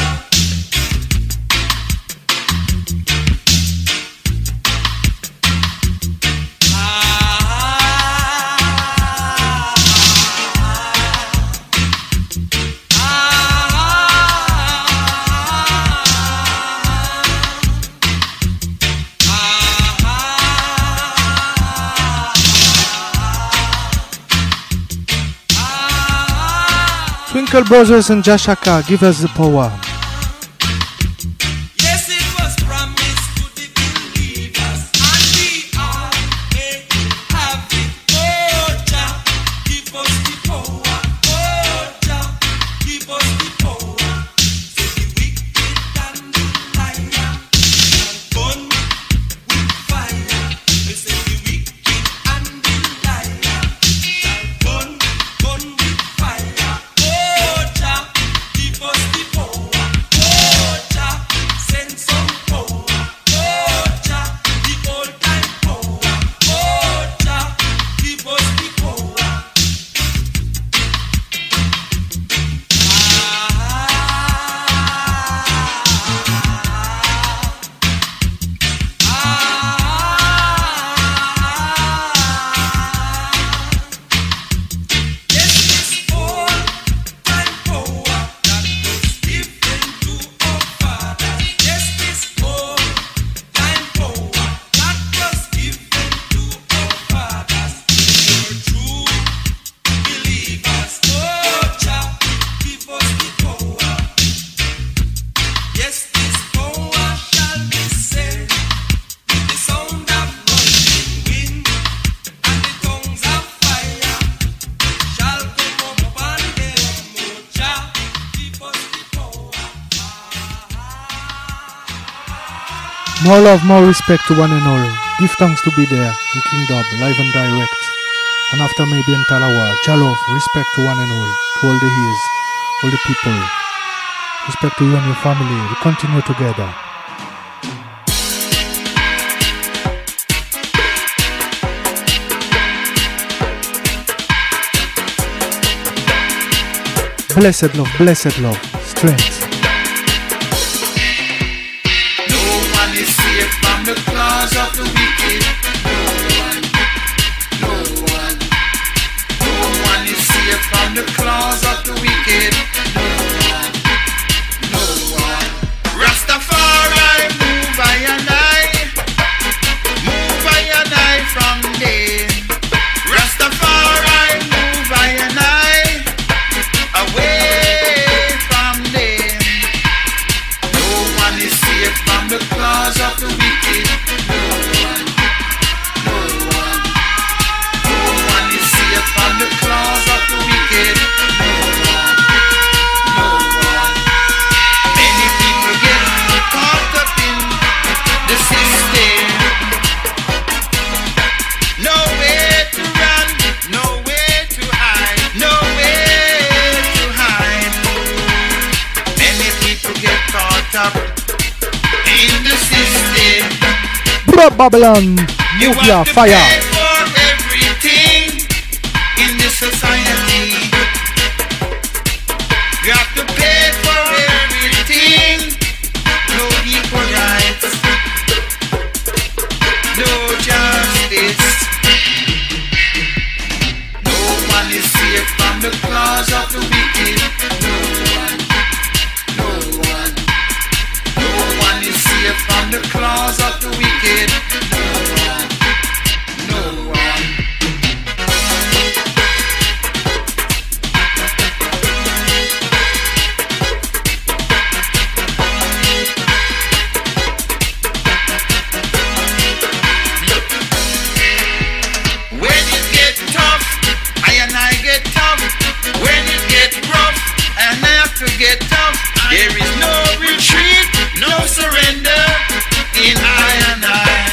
Twinkle Brothers and Jashaka, give us the power. Yes, it was promised to the believers, and we are may have it. Oh Jah, give us the power. Oh Jah, give us the power. So the wicked and the liar shall burn with fire. They say the wicked and the liar shall burn, burn with fire. Oh Jah, give us the power. More love, more respect to one and all. Give thanks to be there in King Dub, live and direct. And after maybe in Talawa, Jalov, respect to one and all, to all the ears, all the people. Respect to you and your family. We continue together. Blessed love, blessed love, strength. No one is safe from the claws of the wicked. No one, no one. No one is safe from the claws of the wicked. No one, no one. Rastafari, move I and I. Move I and I from there. Rastafari, move I and I. Away from them. No one is safe from the claws of the wicked. No one, no one. No one is safe from the claws of the wicked. No one, no one. Many people get caught up in the system. Nowhere to run, nowhere to hide, nowhere to hide. Many people get caught up in the system. Bro, Babylon, You nuclear have to fire. pay for everything in this society. You have to pay for everything. No equal rights, no justice. No one is safe from the claws of the wicked. No one, no one. No one is safe from the claws of the wicked. No one, no one. When it get tough, I and I get tough. When it get rough, and I have to get tough. There is no retreat, no surrender in I and I.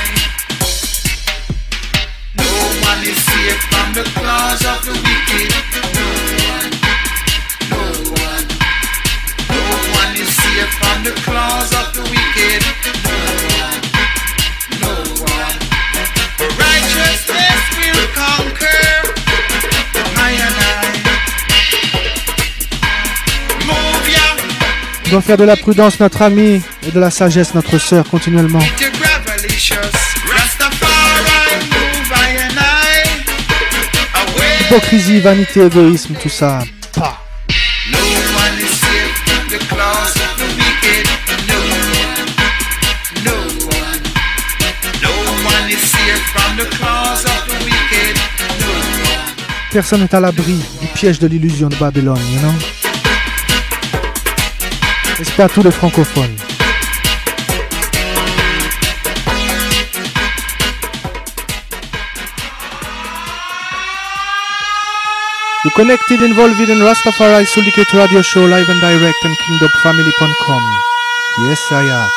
No one is safe from the claws of the wicked. No one, no one. No one is safe from the claws of the wicked. No one, no one. For righteousness will conquer I and I. Move ya. On doit faire de la prudence notre ami et de la sagesse notre sœur continuellement. to Gravelicious. Rastafari, move I and I. Away. Hypocrisie, vanité, égoïsme, tout ça. Pah. No one is safe from the claws of the wicked. No one, no one. No one is safe from the claws of the wicked. No one. Personne n'est à l'abri du piège de l'illusion de Babylone, you know? Respect à tous les francophones. You're connected, involved in Rastafari Syndicate Radio Show live and direct on kingdom family dot com. Yes, I am.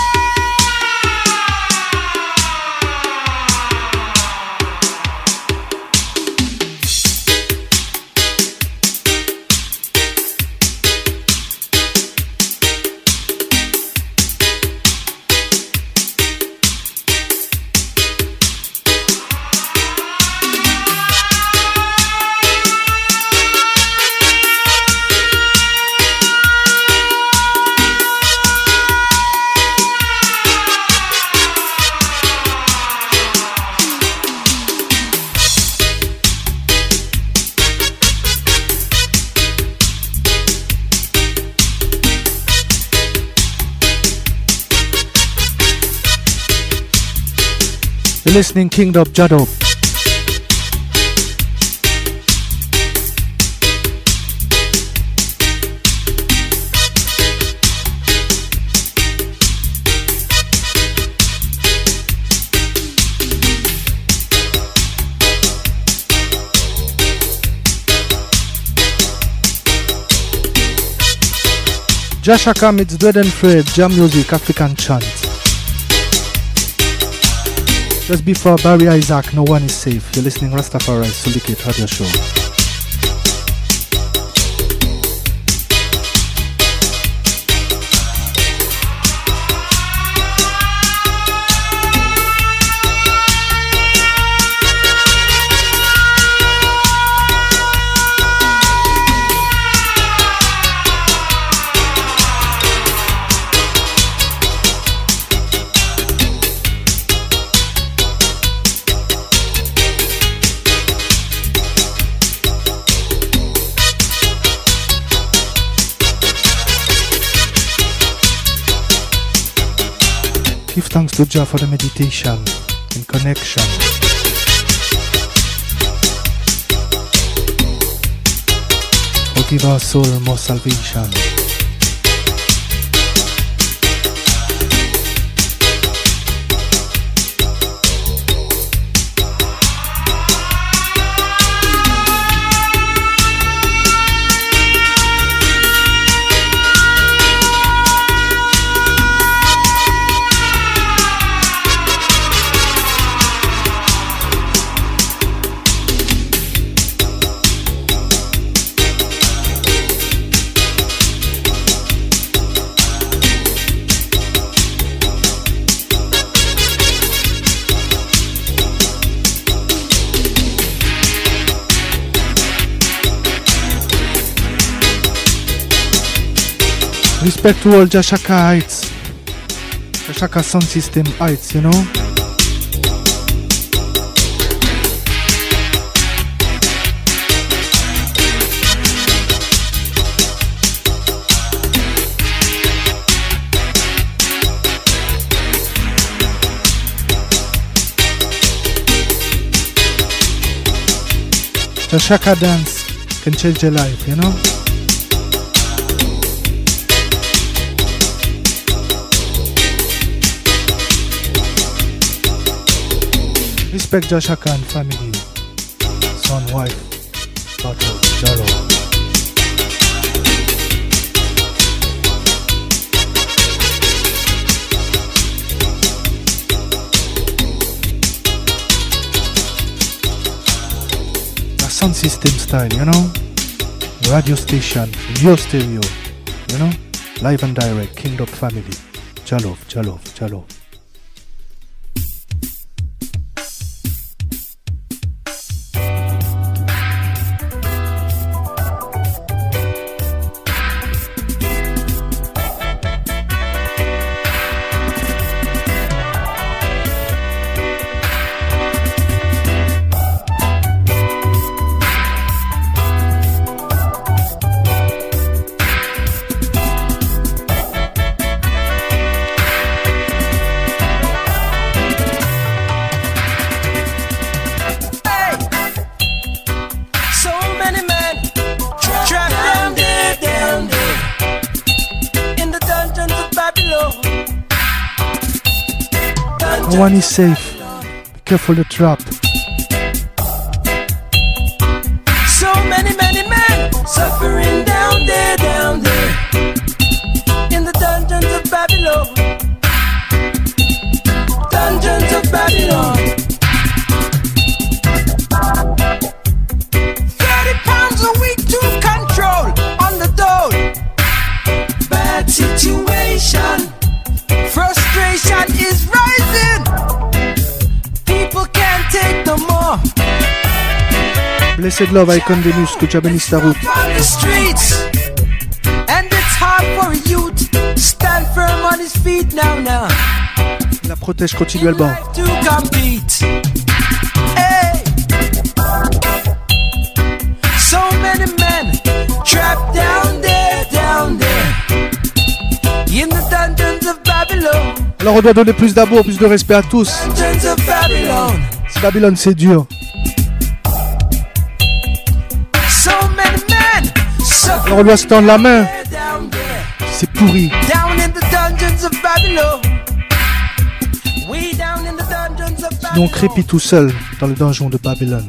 You're listening Kingdom Jado. Jashaka meets Dread and Fred, Jam Music, African Chant. Just before Barry Isaac, No One Is Safe. You're listening Rastafari Syndicate Radio Show. Give thanks to Jah for the meditation and connection. Forgive our soul more salvation. Respect to all Jashaka heights, Jashaka sound system heights, you know. Jashaka dance can change your life, you know. Respect Jashaka and family, son, wife, daughter, Jalo. A sound system style, you know? Radio station, your stereo, you know? Live and direct, Kingdom family. Jalo, Jalo, Jalo. No one is safe. Be careful the trap. So many, many men suffering down there, down there in the dungeons of Babylon. Dungeons of Babylon. Thirty pounds a week to control on the dole. Bad situation. Frustration is rising. People can't take no more. Blessed love, icon de news, escucha Benista Root. On the streets, and it's hard for a youth to stand firm on his feet now, now. La protège continuellement. To compete. Hey. So many men trapped down there, down there in the dungeons of Babylon. Alors on doit donner plus d'amour, plus de respect à tous. Dungeons of Babylon. Si Babylone c'est dur. So many men. Alors on doit se tendre la main. C'est pourri. Down in the dungeons of Babylon. We down in the dungeons of Babylon. Sinon on crépit tout seul dans le donjon de Babylone.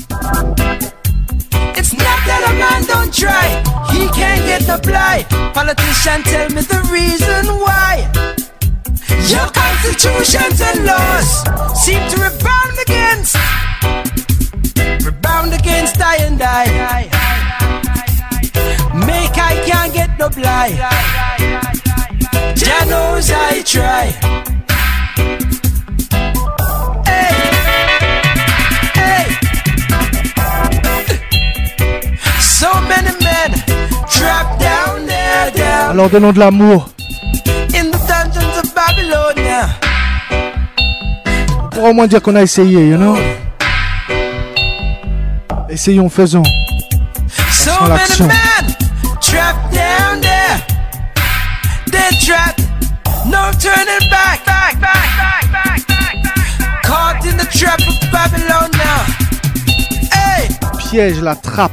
It's not that a man don't try, he can't get the blight. Politician, tell me the reason why. Your constitution institutions and laws seem to rebound against, rebound against I and I. Make I can't get no blind. Jah knows I try. Hey, hey. So many men trapped down there, down. Alors donnons de l'amour. In the dungeons of Babylonia. On pourra au moins dire qu'on a essayé, you know. Essayons, faisons. So many men trapped down there. They're trapped, no turning back, back, back, back, back, back, back. Caught in the trap of Babylon now. Hey! Piège, la trappe.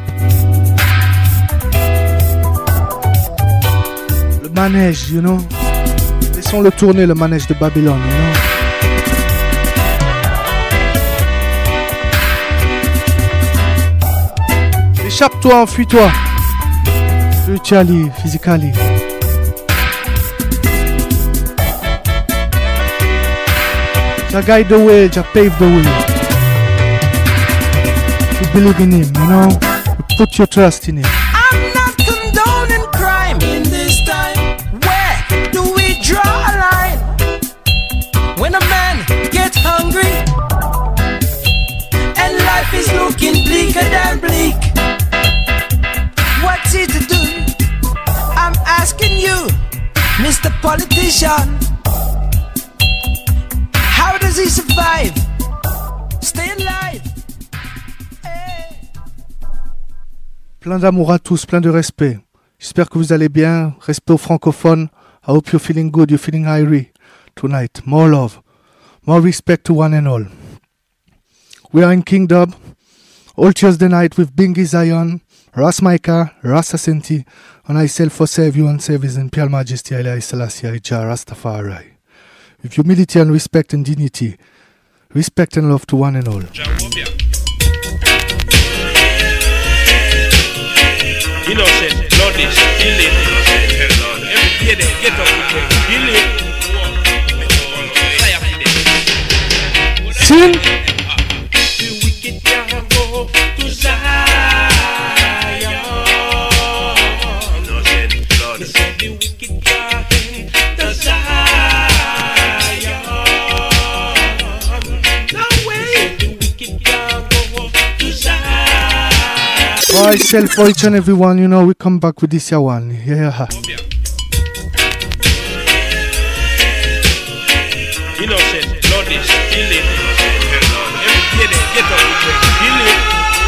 Le manège, you know. Laissons-le tourner, le manège de Babylone, you know. Échappe-toi, enfuis-toi. Spiritually, physically. Jah guide the way, Jah pave the way. You believe in him, you know. You put your trust in him. I'm not condoning crime in this time. Where do we draw a line? When a man gets hungry and life is looking bleaker than bleak, what's he to do? I'm asking you, Mister Politician. How does he survive? Stay alive. Plein d'amour à tous, plein de respect. J'espère que vous allez bien. Respect aux francophones. I hope you're feeling good, you're feeling irie tonight. More love, more respect to one and all. We are in King Dub. All Tuesday night with Bingy Zion, Ras Micah, Ras Asenti, and I self for serve you and service in Pial Majesty Haile Selassie Jah Rastafari. With humility and respect and dignity, respect and love to one and all. Innocent, blood is killing. Every day they get up with killing. Sin. The wicked can go to Zion. Innocent, blood. The wicked can to Zion. For myself, for each and every one, you know, we come back with this year one. Yeah. Innocent, blood is killing. Every day they get up with killing.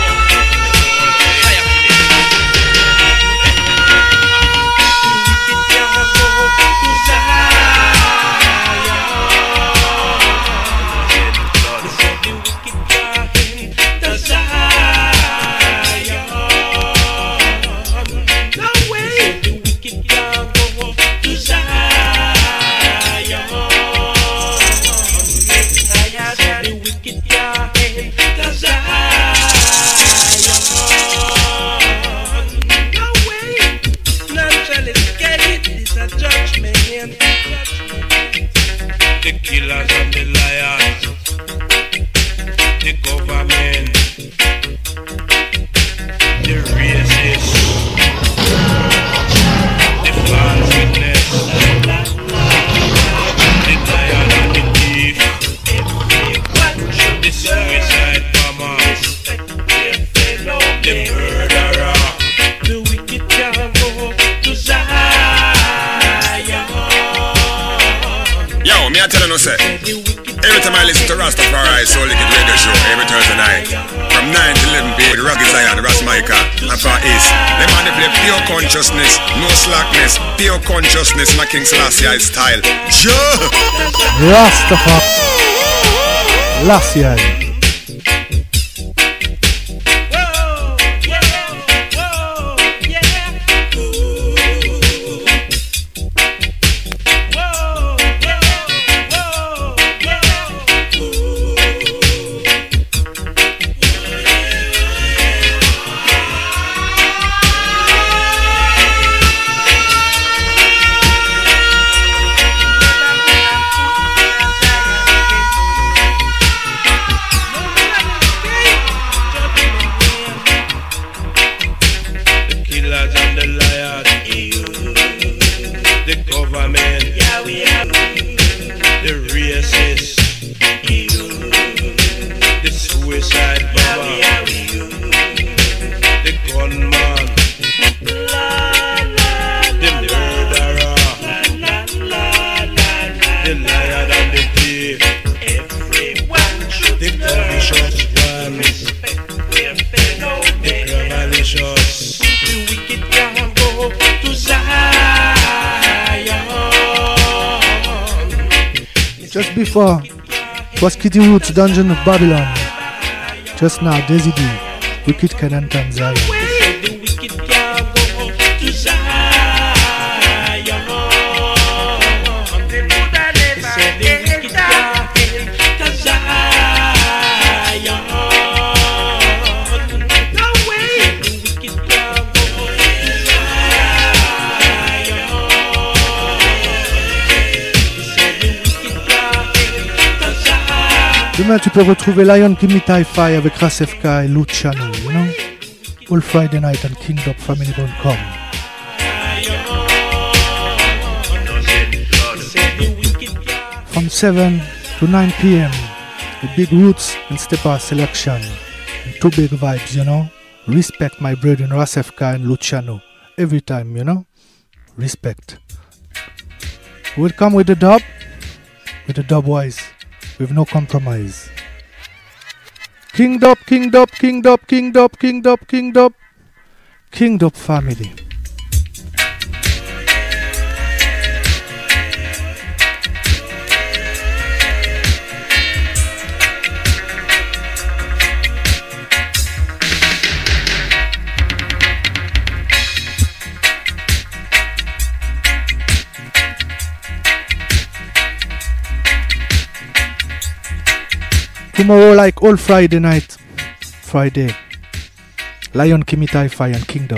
The killers and the liars, the government, the racists, the false witness, the liar and the thief, the suicide bombers, the murderer, the wicked can go to Zion. Yo, me I tell you no say. Every time I listen to Rastafari Soul Liquid Radio Show every Thursday night from nine to eleven p m with Rocky Zion, Ras Micah and Far East, them man they play pure consciousness, no slackness, pure consciousness in a King Selassie style. Joe! Rastafari Selassie. Just before, it was Kitty Roots, Dungeon of Babylon. Just now, Daisy D, Wicked Kid and Tanzania. Demain, tu peux retrouver Lion Kimmy Hi-Fi avec Rasefka et Luciano, you know? All Friday night on kingdom family dot com. From seven to nine p.m. the big roots and stepper selection. And two big vibes, you know? Respect my brethren Rasefka and Luciano. Every time, you know? Respect. We'll come with the dub, with the dub wise. With no compromise. King Dub, King Dub, King Dub, King Dub, King Dub, King Dub, King Dub family. Tomorrow, like all Friday night, Friday, Lion Kimmy Hi-Fi and Kingdom.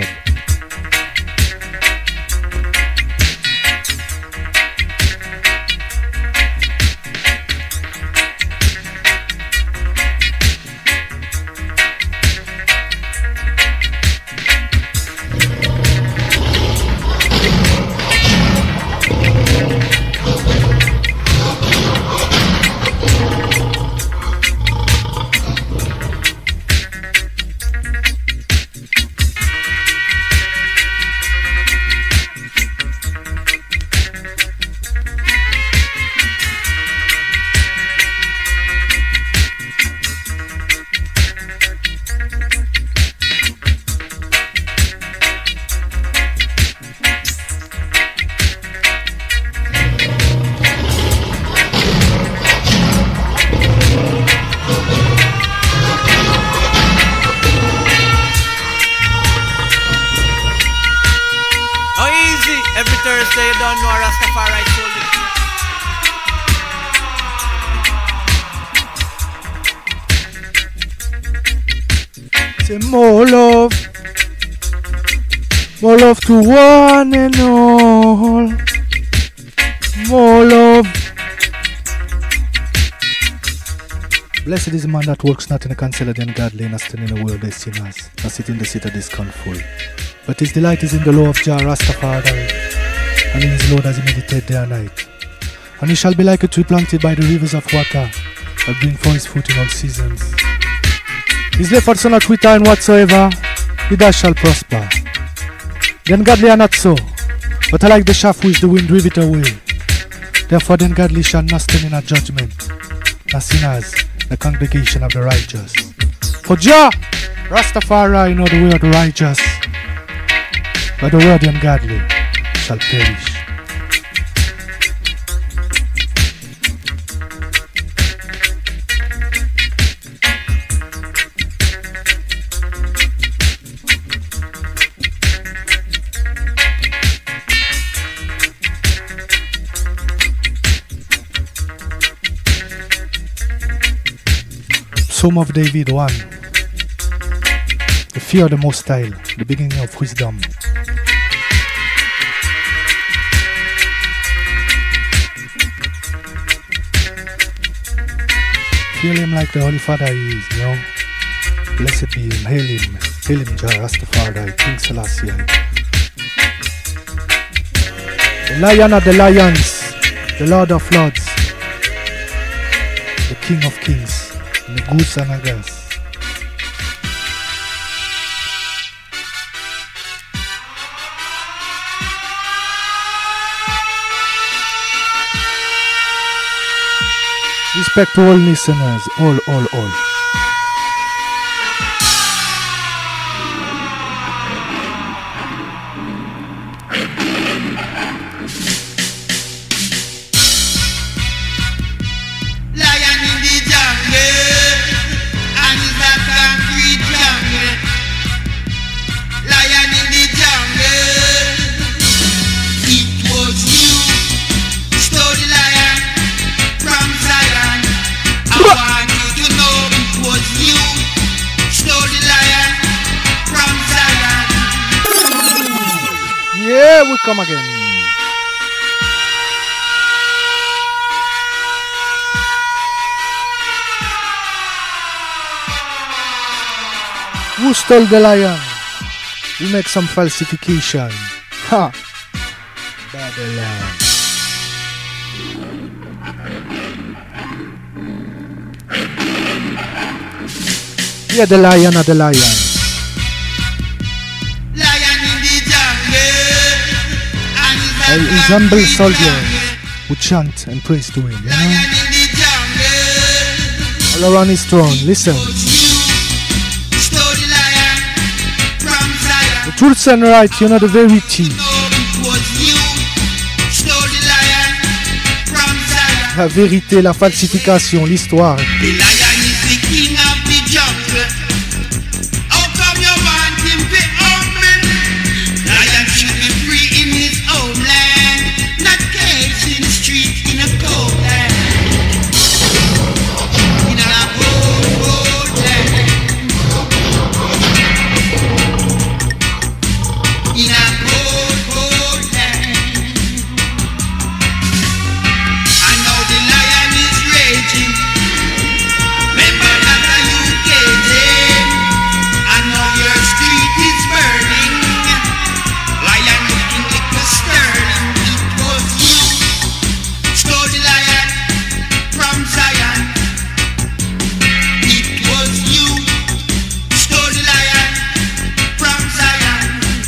Thursday, you don't know Rastafari sold the Say more love, more love to one and all, more love. Blessed is the man that works not in the counsel of the ungodly, and stand in the world of sinners, nor sit in the seat of discomfort. But his delight is in the law of Jah Rastafari, and in his Lord as he meditate day and night. And he shall be like a tree planted by the rivers of water, that bring forth his fruit in all seasons. His efforts are not wither and whatsoever, he that shall prosper. The ungodly are not so, but are like the chaff which the wind driveth away. Therefore the ungodly shall not stand in a judgment, nor sinners the congregation of the righteous. For Jah Rastafari know the way of the righteous, but the way of the ungodly shall perish. Psalm of David one. The fear of the Most High, the beginning of wisdom. Feel him like the Holy Father he is, you know. Blessed be him, hail him, hail him Jah Rastafari, King Selassie. The Lion of the Lions, the Lord of Lords, the King of Kings, and the Goose and the Gas. Respect to all listeners, all, all, all. we come again. Who stole the lion? We make some falsification. Ha! Babylon. Yeah, the lion or the lion. Lion in the jungle. And he's A a humble soldier who chant and praise to him, you know? lion in the jungle. All around his throne, listen. Stole the lion from Zion. The truth and right, you know, the verity. It was you. Stole the lion from Zion. La vérité, la falsification, l'histoire. The lion is the king of the jungle. How come you want him to humble? Lion should be free in his own land, not caged in the street in a cold land. In a cold, cold land. In a cold, cold land. I know the lion is raging. Remember that I you caged him. I know your street is burning. Lion looking like a sterling. It was you. Stole the lion from Zion. It was you. Stole the lion from Zion.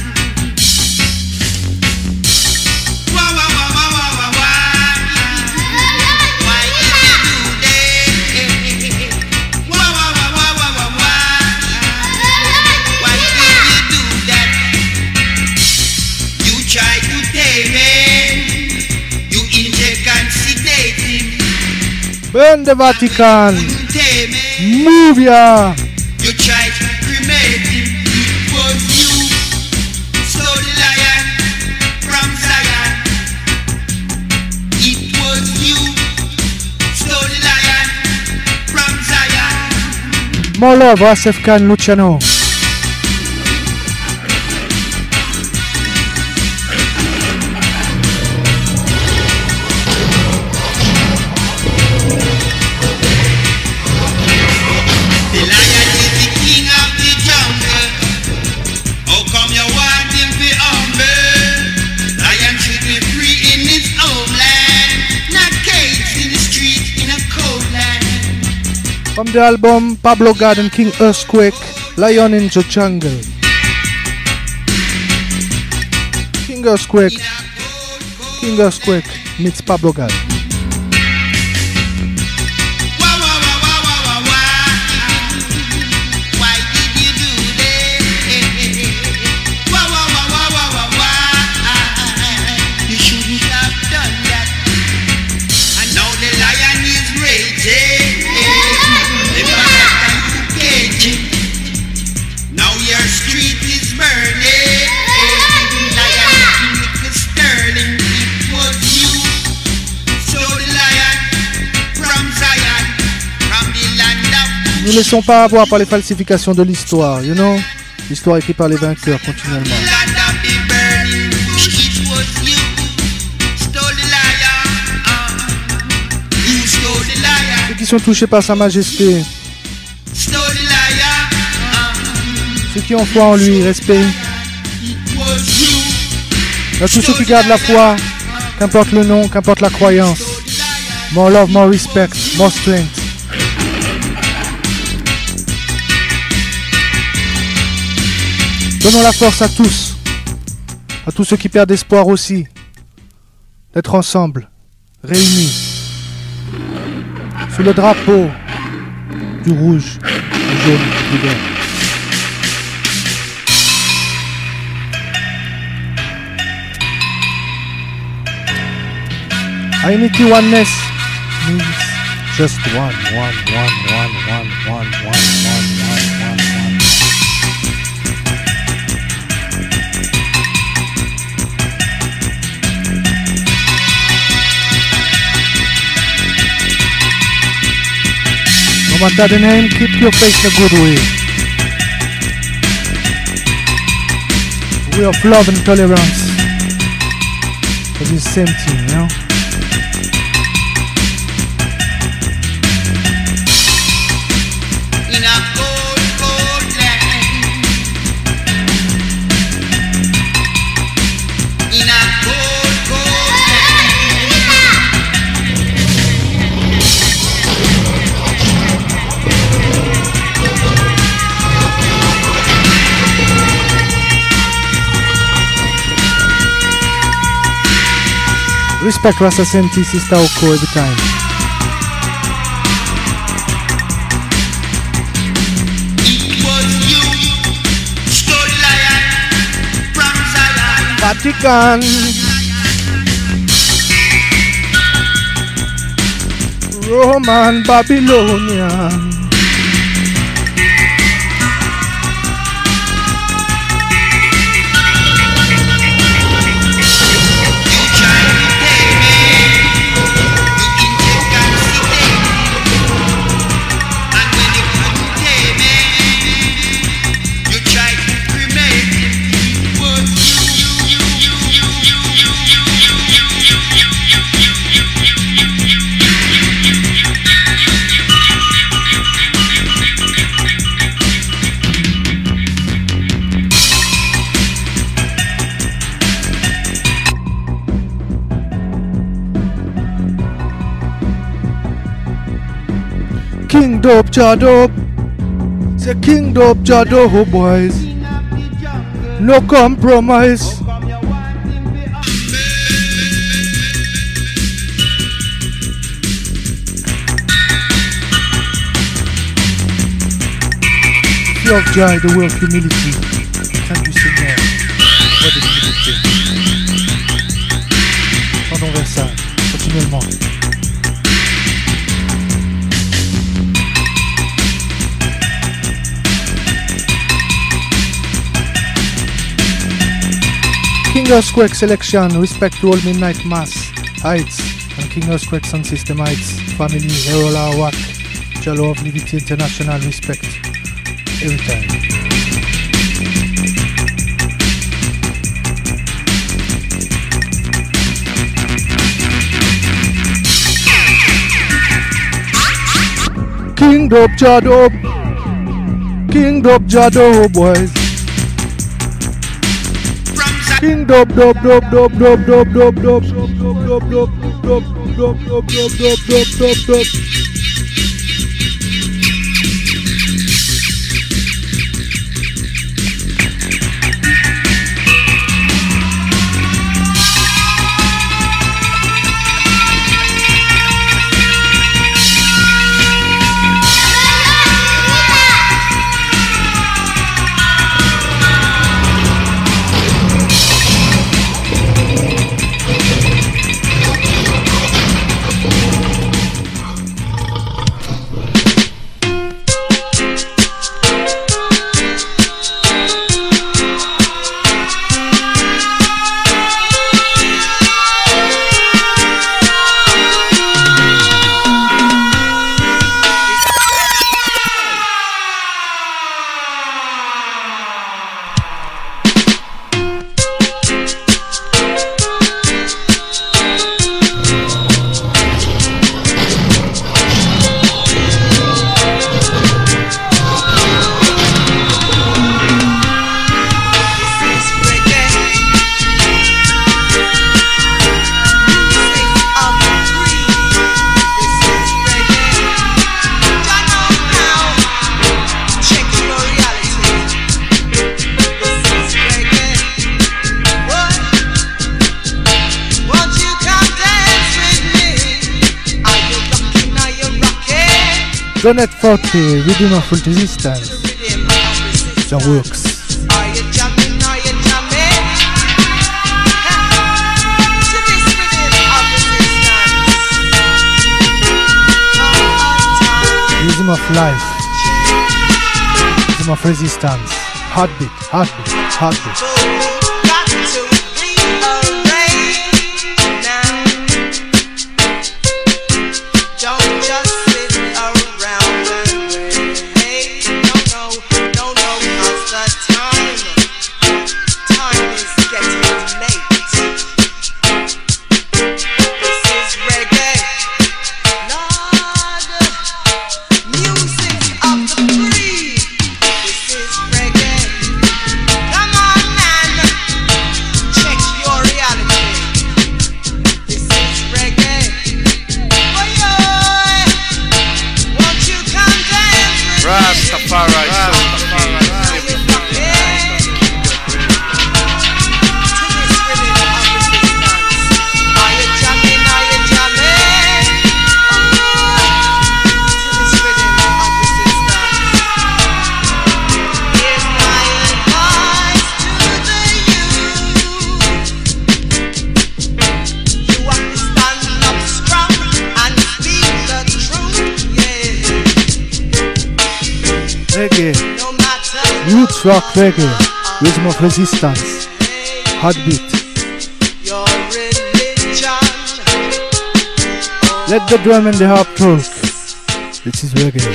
Wah, wah, wah, wah, wah, wah, wah. Why did you do that? Wah, wah, wah, wah, wah, wah, wah. Why did you do that? You tried to tame him. You inject and sedate him. Burn the Vatican. Tame him. Move ya. You tried to cremate him. It was you. Stole the lion from Zion. It was you. Stole the lion from Zion. More love, Asif Khan, Luciano. The lion is the king of the jungle. How come you want him to humble? Lion should be free in his own land, not caged in the street in a cold land. From the album Pablo God and King Earthquake, Lion in the Jungle. King Earthquake. King Earthquake meets Pablo God. Why did you do that? Wah, wah, wah, wah, wah, wah, wah. You shouldn't have done that. And now the lion is raging. The lion is caging. Now your street is burning. Lion looking like a sterling. It was you. So the lion from Zion, from the land of Ne nous laissons pas avoir par les falsifications de l'histoire, you know? L'histoire écrite par les vainqueurs continuellement. land of the burning bush. It was you. Stole the lion. Uh, you stole the lion. Ceux qui sont touchés par sa majesté, Stole the lion. Uh, ceux qui ont foi en lui, respect. it was you. À tous ceux qui gardent la foi, qu'importe le nom, qu'importe la croyance. More love, more respect, more strength. Donnons la force à tous, à tous ceux qui perdent espoir aussi, d'être ensemble, réunis, sous le drapeau du rouge, du jaune, du vert. Unity, oneness means just one, one, one, one, one, one, one, one, one, one, one. No matter the name, keep your face in a good way. Way of love and tolerance. But it's the same thing, you know? In a cold, cold land. In a cold, cold Respect Rasta Senti, Sister Oko every time. It was you, stole lion from Zion. Vatican. Roman Babylonian. King Dope, Jadope. Say King Dope, Jadope, boys. No compromise. Fear of joy, the way of humility. Can you sing there? Voix de l'humilité. Tendons vers ça, continuellement. King Earthquake selection, respect to all Midnight Mass Heights and King Earthquake Sound System Heights, family, Herola, Wack, Jalo of Liberty International, respect every time. King Dope, Jadope, King Dope, Jadope, boys. King Dope, Dope, Dope, Dope, Dope, Dope, Dope, Dope, Dope, Dope, Dope, Dope, Dope, Dope, Dope, Dope, Dope, Dope, Dope. Donate forty, Rhythm of Resistance. That works. Rhythm of life. Rhythm of resistance. Heartbeat, heartbeat, heartbeat. Reggae, roots rock reggae, rhythm of resistance, heartbeat. Let the drum and the harp talk. This is reggae.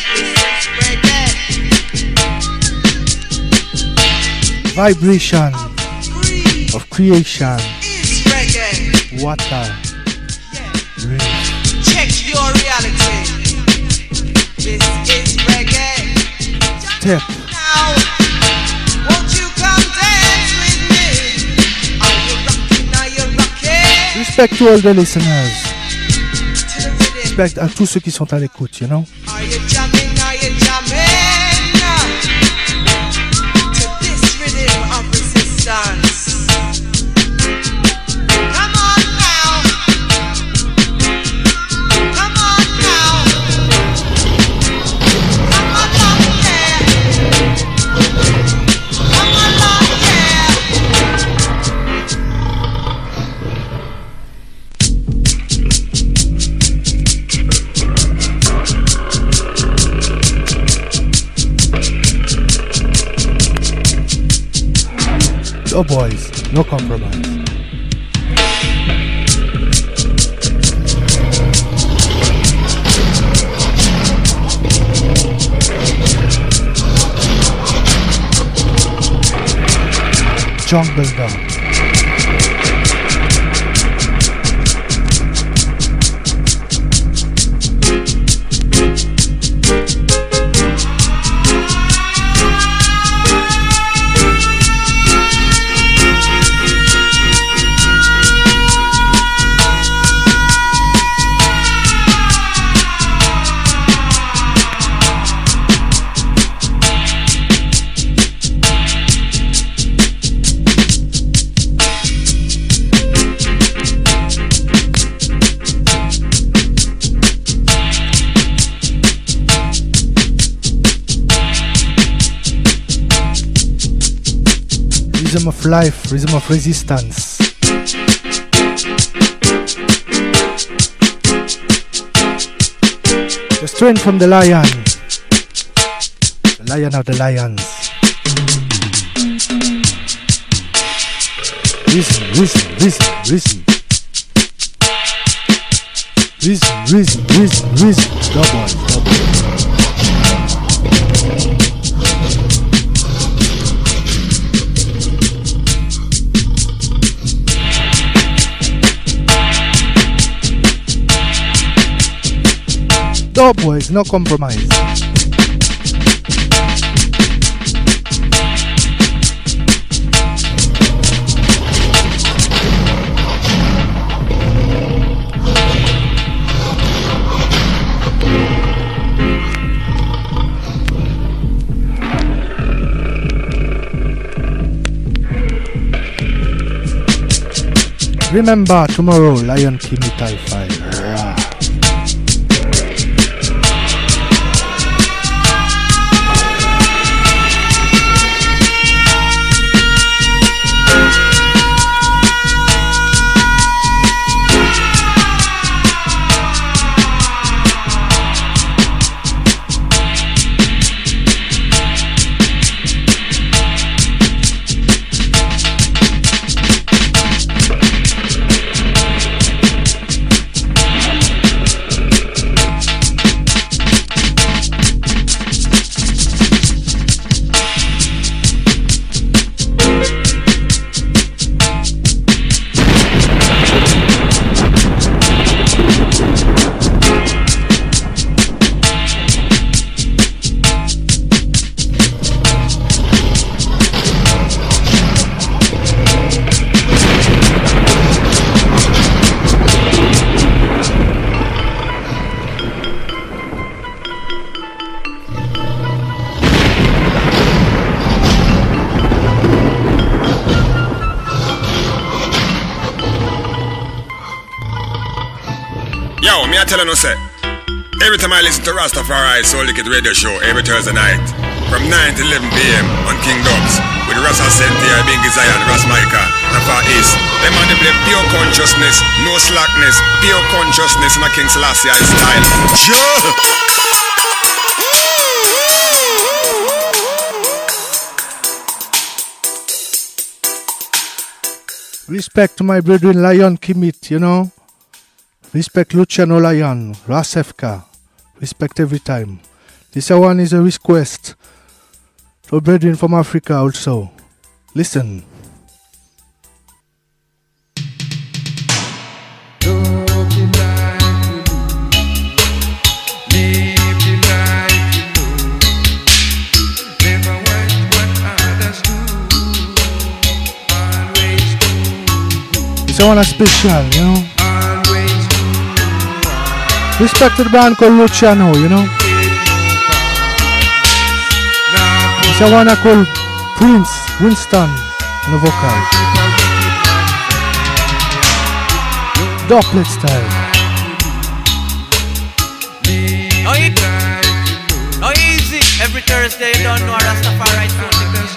Vibration of creation. Water. Rain. Check your reality. This is reggae. Step. Now, won't you come dance with me? Are you rocking? Are you rocking? Respect to all the listeners. Respect à tous ceux qui sont à l'écoute, you know. Are you jamming? Are you jamming to this rhythm of resistance? Come on now. Come on now. Come along, yeah. Come along, yeah. Oh boys, no compromise. Jungle Dog. Rhythm of life, rhythm of resistance. The strength from the lion, the lion of the lions. Rhythm, rhythm, rhythm, rhythm. Rhythm, rhythm, rhythm, rhythm. Double, double. Dope boys, no compromise. Remember tomorrow, Lion King Tai Fi. Telling us, every time I listen to Rastafari Soul Liquid Radio Show every Thursday night from nine to eleven p m on King Dubs with Rasta Sentia, Bingy Zion, Ras Micah, and Far East. They man they play pure consciousness, no slackness, pure consciousness in a King Selassie style. Sure. Respect to my brethren Lion Kimit, you know. Respect Luciano Lion, Rasefka. Respect every time. This one is a request to brethren from Africa also. Listen. This one is special, you know. Respect to the band called Luciano, you know. This one I call Prince Winston on the vocal. Doublet style. No, e- no easy. Every Thursday you don't know a Rastafari soul.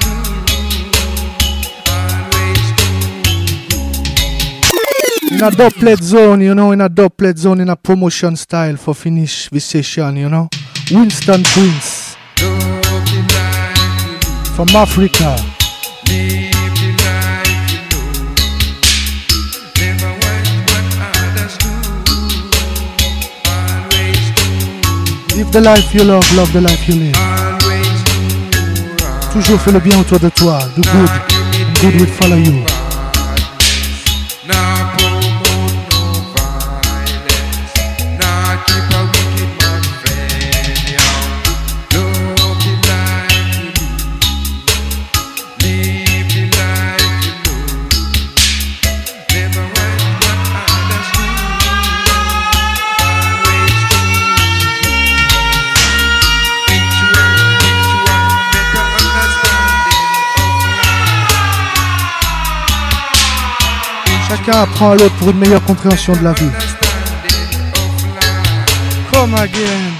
In a doublet zone, you know, in a doublet zone, in a promotion style for finish this session, you know. Winston Prince from Africa. Live the life you love, love the life you live. Toujours fais le bien autour de toi. Do good, and good will follow you. Chacun apprend à l'autre pour une meilleure compréhension de la vie. Come again.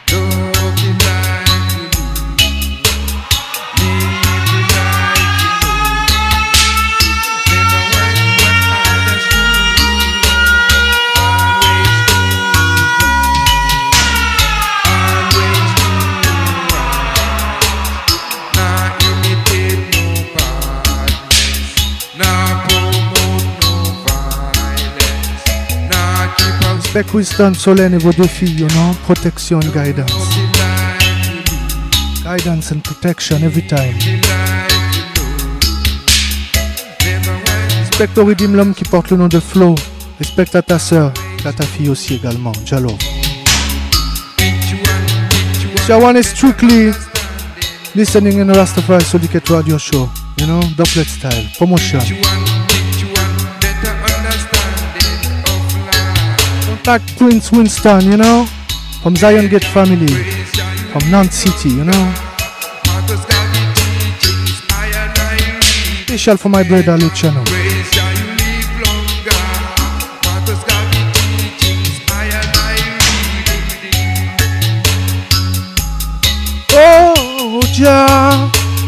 Respect Winston, Solène et vos deux filles, you know, protection and guidance. Guidance and protection every time. Respect au Redeem, l'homme qui porte le nom de Flo. Respect à ta sœur, à ta fille aussi également, Jalo. So one is strictly listening in the Rastafari Soul-Ticket radio show, you know, doublet style, promotion. Contact Prince Winston, you know, from Zion Gate family, from Nantes City, you know. Special for my brother Luciano. Oh, Jah,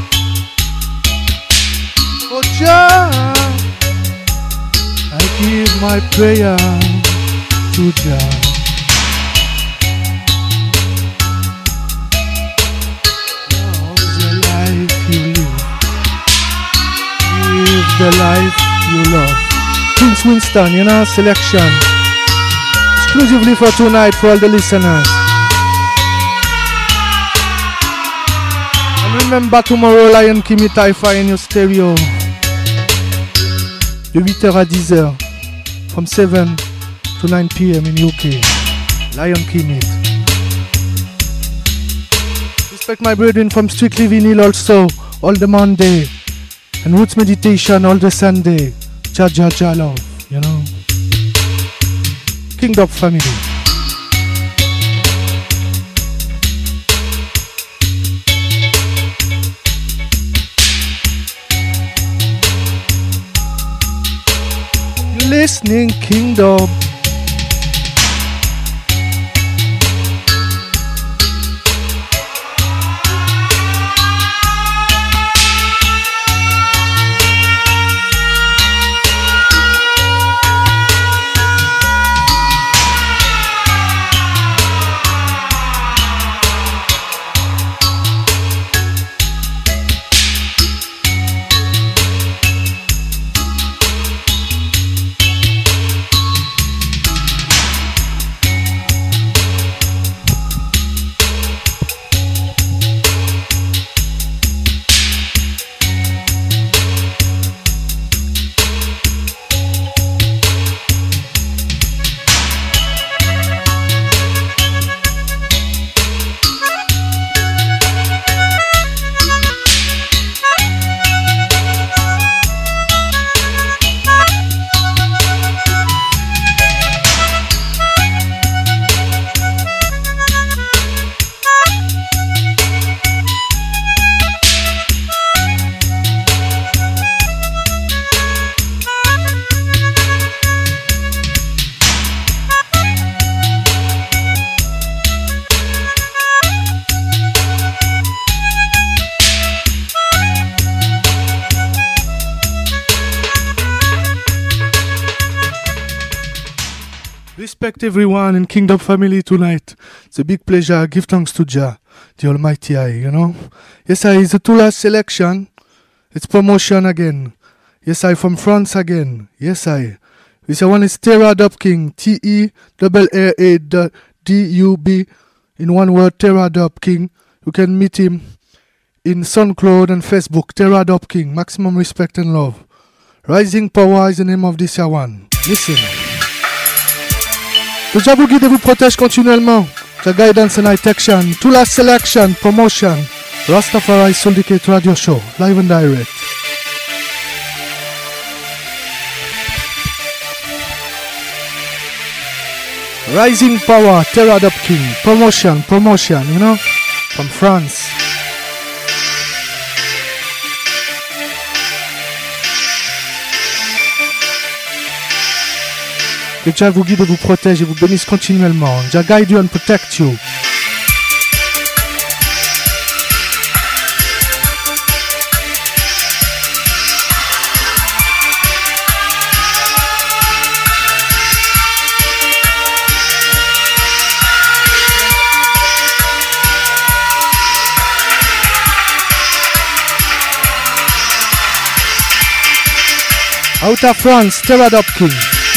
oh, Jah, I give my prayer to Jah. How's the life you live? Live the life you love. Prince Winston, you know, selection. Exclusively for tonight for all the listeners. And remember tomorrow, Lion Kimi Taifa in your stereo. De eight heures à ten heures. From seven to nine p.m. in U K. Lion King it. Respect my brethren from Strictly Vinyl also, all the Monday. And Roots Meditation all the Sunday. Jah Jah Jah love, you know. Kingdom family. Listening Kingdom. Respect everyone in Kingdom family tonight. It's a big pleasure. Give thanks to Jah, the Almighty I, you know. Yes, I, it's a two last selection. It's promotion again. Yes, I, from France again. Yes, I. This one is Terra Dub King. T E R R A D U B. In one word, Terra Dub King. You can meet him in SoundCloud and Facebook. Terra Dub King. Maximum respect and love. Rising Power is the name of this one. Listen. Que Jah vous guide et vous protège continuellement. The guidance and protection. To la selection, promotion. Rastafari Syndicate Radio Show. Live and direct. Rising Power, Terra Dub King. Promotion, promotion, you know. From France. Que Jah vous guide et vous protège et vous bénisse continuellement. Jah guide you and protect you. Out of France, Terra Dub King.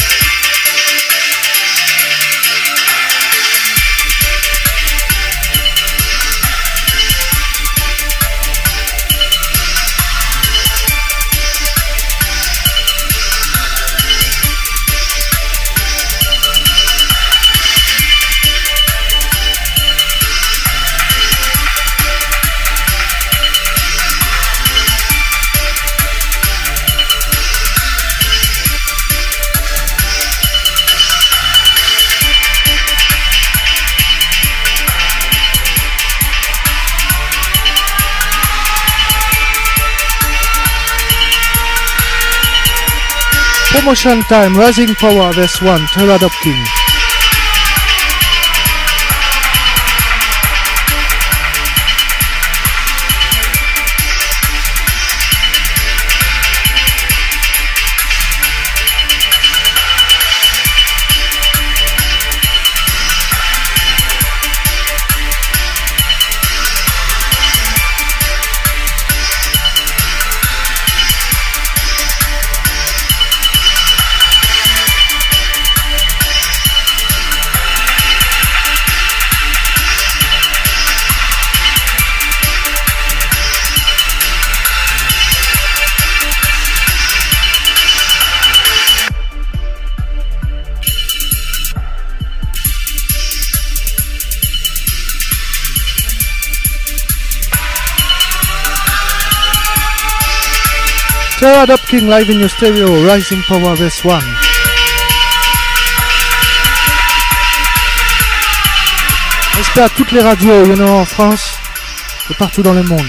Promotion time, Rising Power, verse one, Terra Dub King. Terra Dub King live in your stereo, Rising Power verse one. Respect à toutes les radios, you know, en France et partout dans le monde.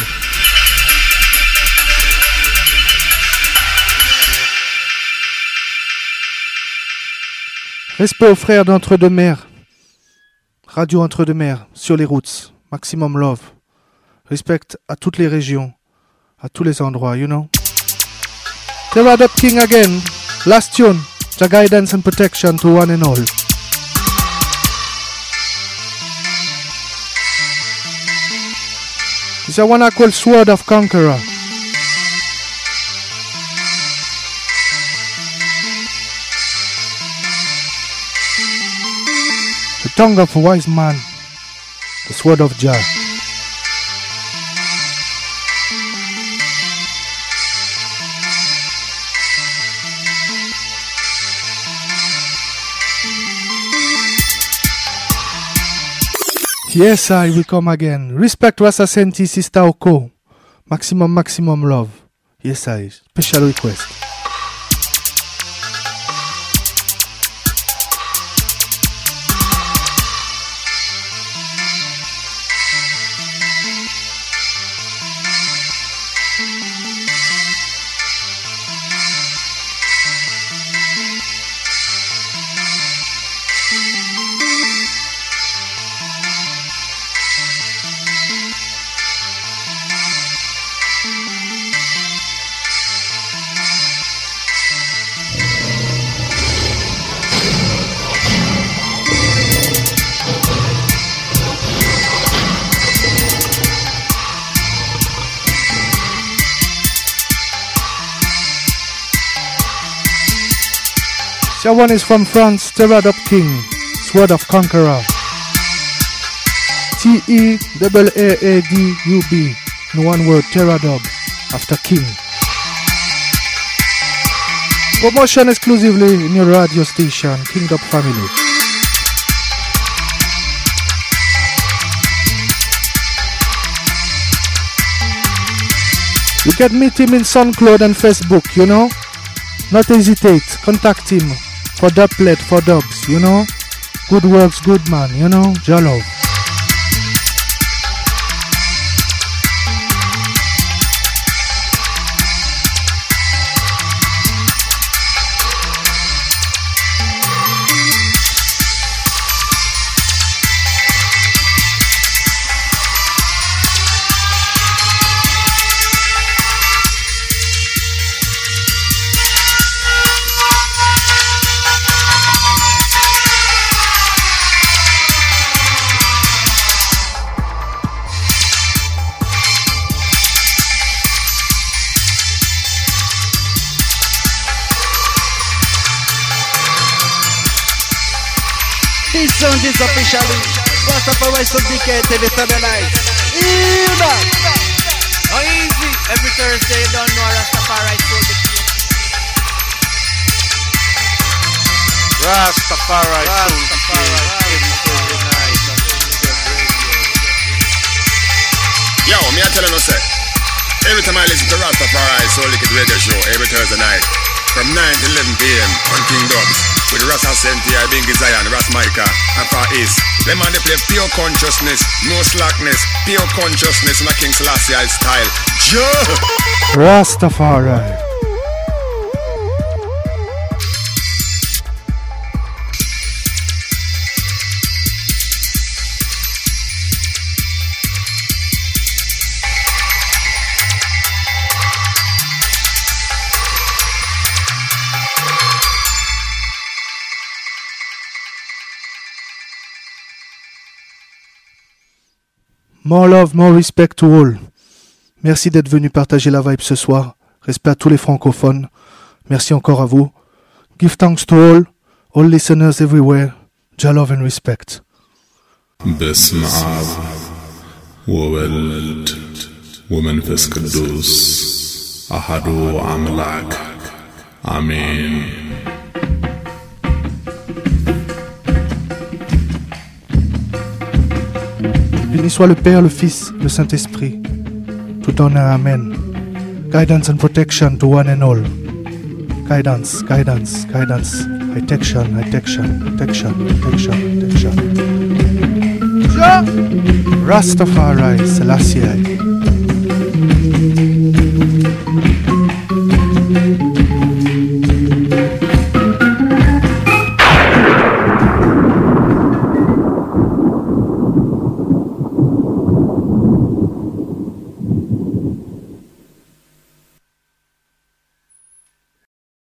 Respect aux frères d'Entre-deux-Mers. Radio Entre-deux-Mers, sur les routes. Maximum love. Respect à toutes les régions, à tous les endroits, you know. Terra Dub King again. Last tune. The guidance and protection to one and all. It's a one I call Sword of Conqueror. The tongue of a wise man. The sword of Jah. Yes, I will come again. Respect Rasa Senti, Sister Oko. Maximum, maximum love. Yes, I. Special request. That one is from France, Terradub King, Sword of Conqueror. T E A A A D U B, in one word, Terradub, after King. Promotion exclusively in your radio station, King Dub Family. You can meet him in SoundCloud and Facebook, you know. Not hesitate, contact him for dubplate, for dubs, you know. Good works, good man, you know. Jalo. This sound is officially Rastafari Syndicated Eternal Night. Hear that? Oh, easy. Every Thursday you don't know Rastafari Syndicated. Rastafari Syndicated every Thursday night on Kingdom Radio. Yo, me I telling you, say, every time I listen to Rastafari Soul Liquid Radio Show every Thursday night from nine to eleven p m on King Dubs with Ras Ascentia, Bingy Zion, Ras Micah, and Far East. Them man they play pure consciousness, no slackness, pure consciousness in a King Selassie style. Joe! Rastafari. More love, more respect to all. Merci d'être venu partager la vibe ce soir. Respect à tous les francophones. Merci encore à vous. Give thanks to all, all listeners everywhere. Jah love and respect. باسم آب وولد ومنفس قدوس أحد أملاك آمين. Béni soit le Père, le Fils, le Saint-Esprit. Tout honneur, Amen. Guidance and protection to one and all. Guidance, guidance, guidance. Protection, protection, protection, protection, protection. Rastafari, Selassie.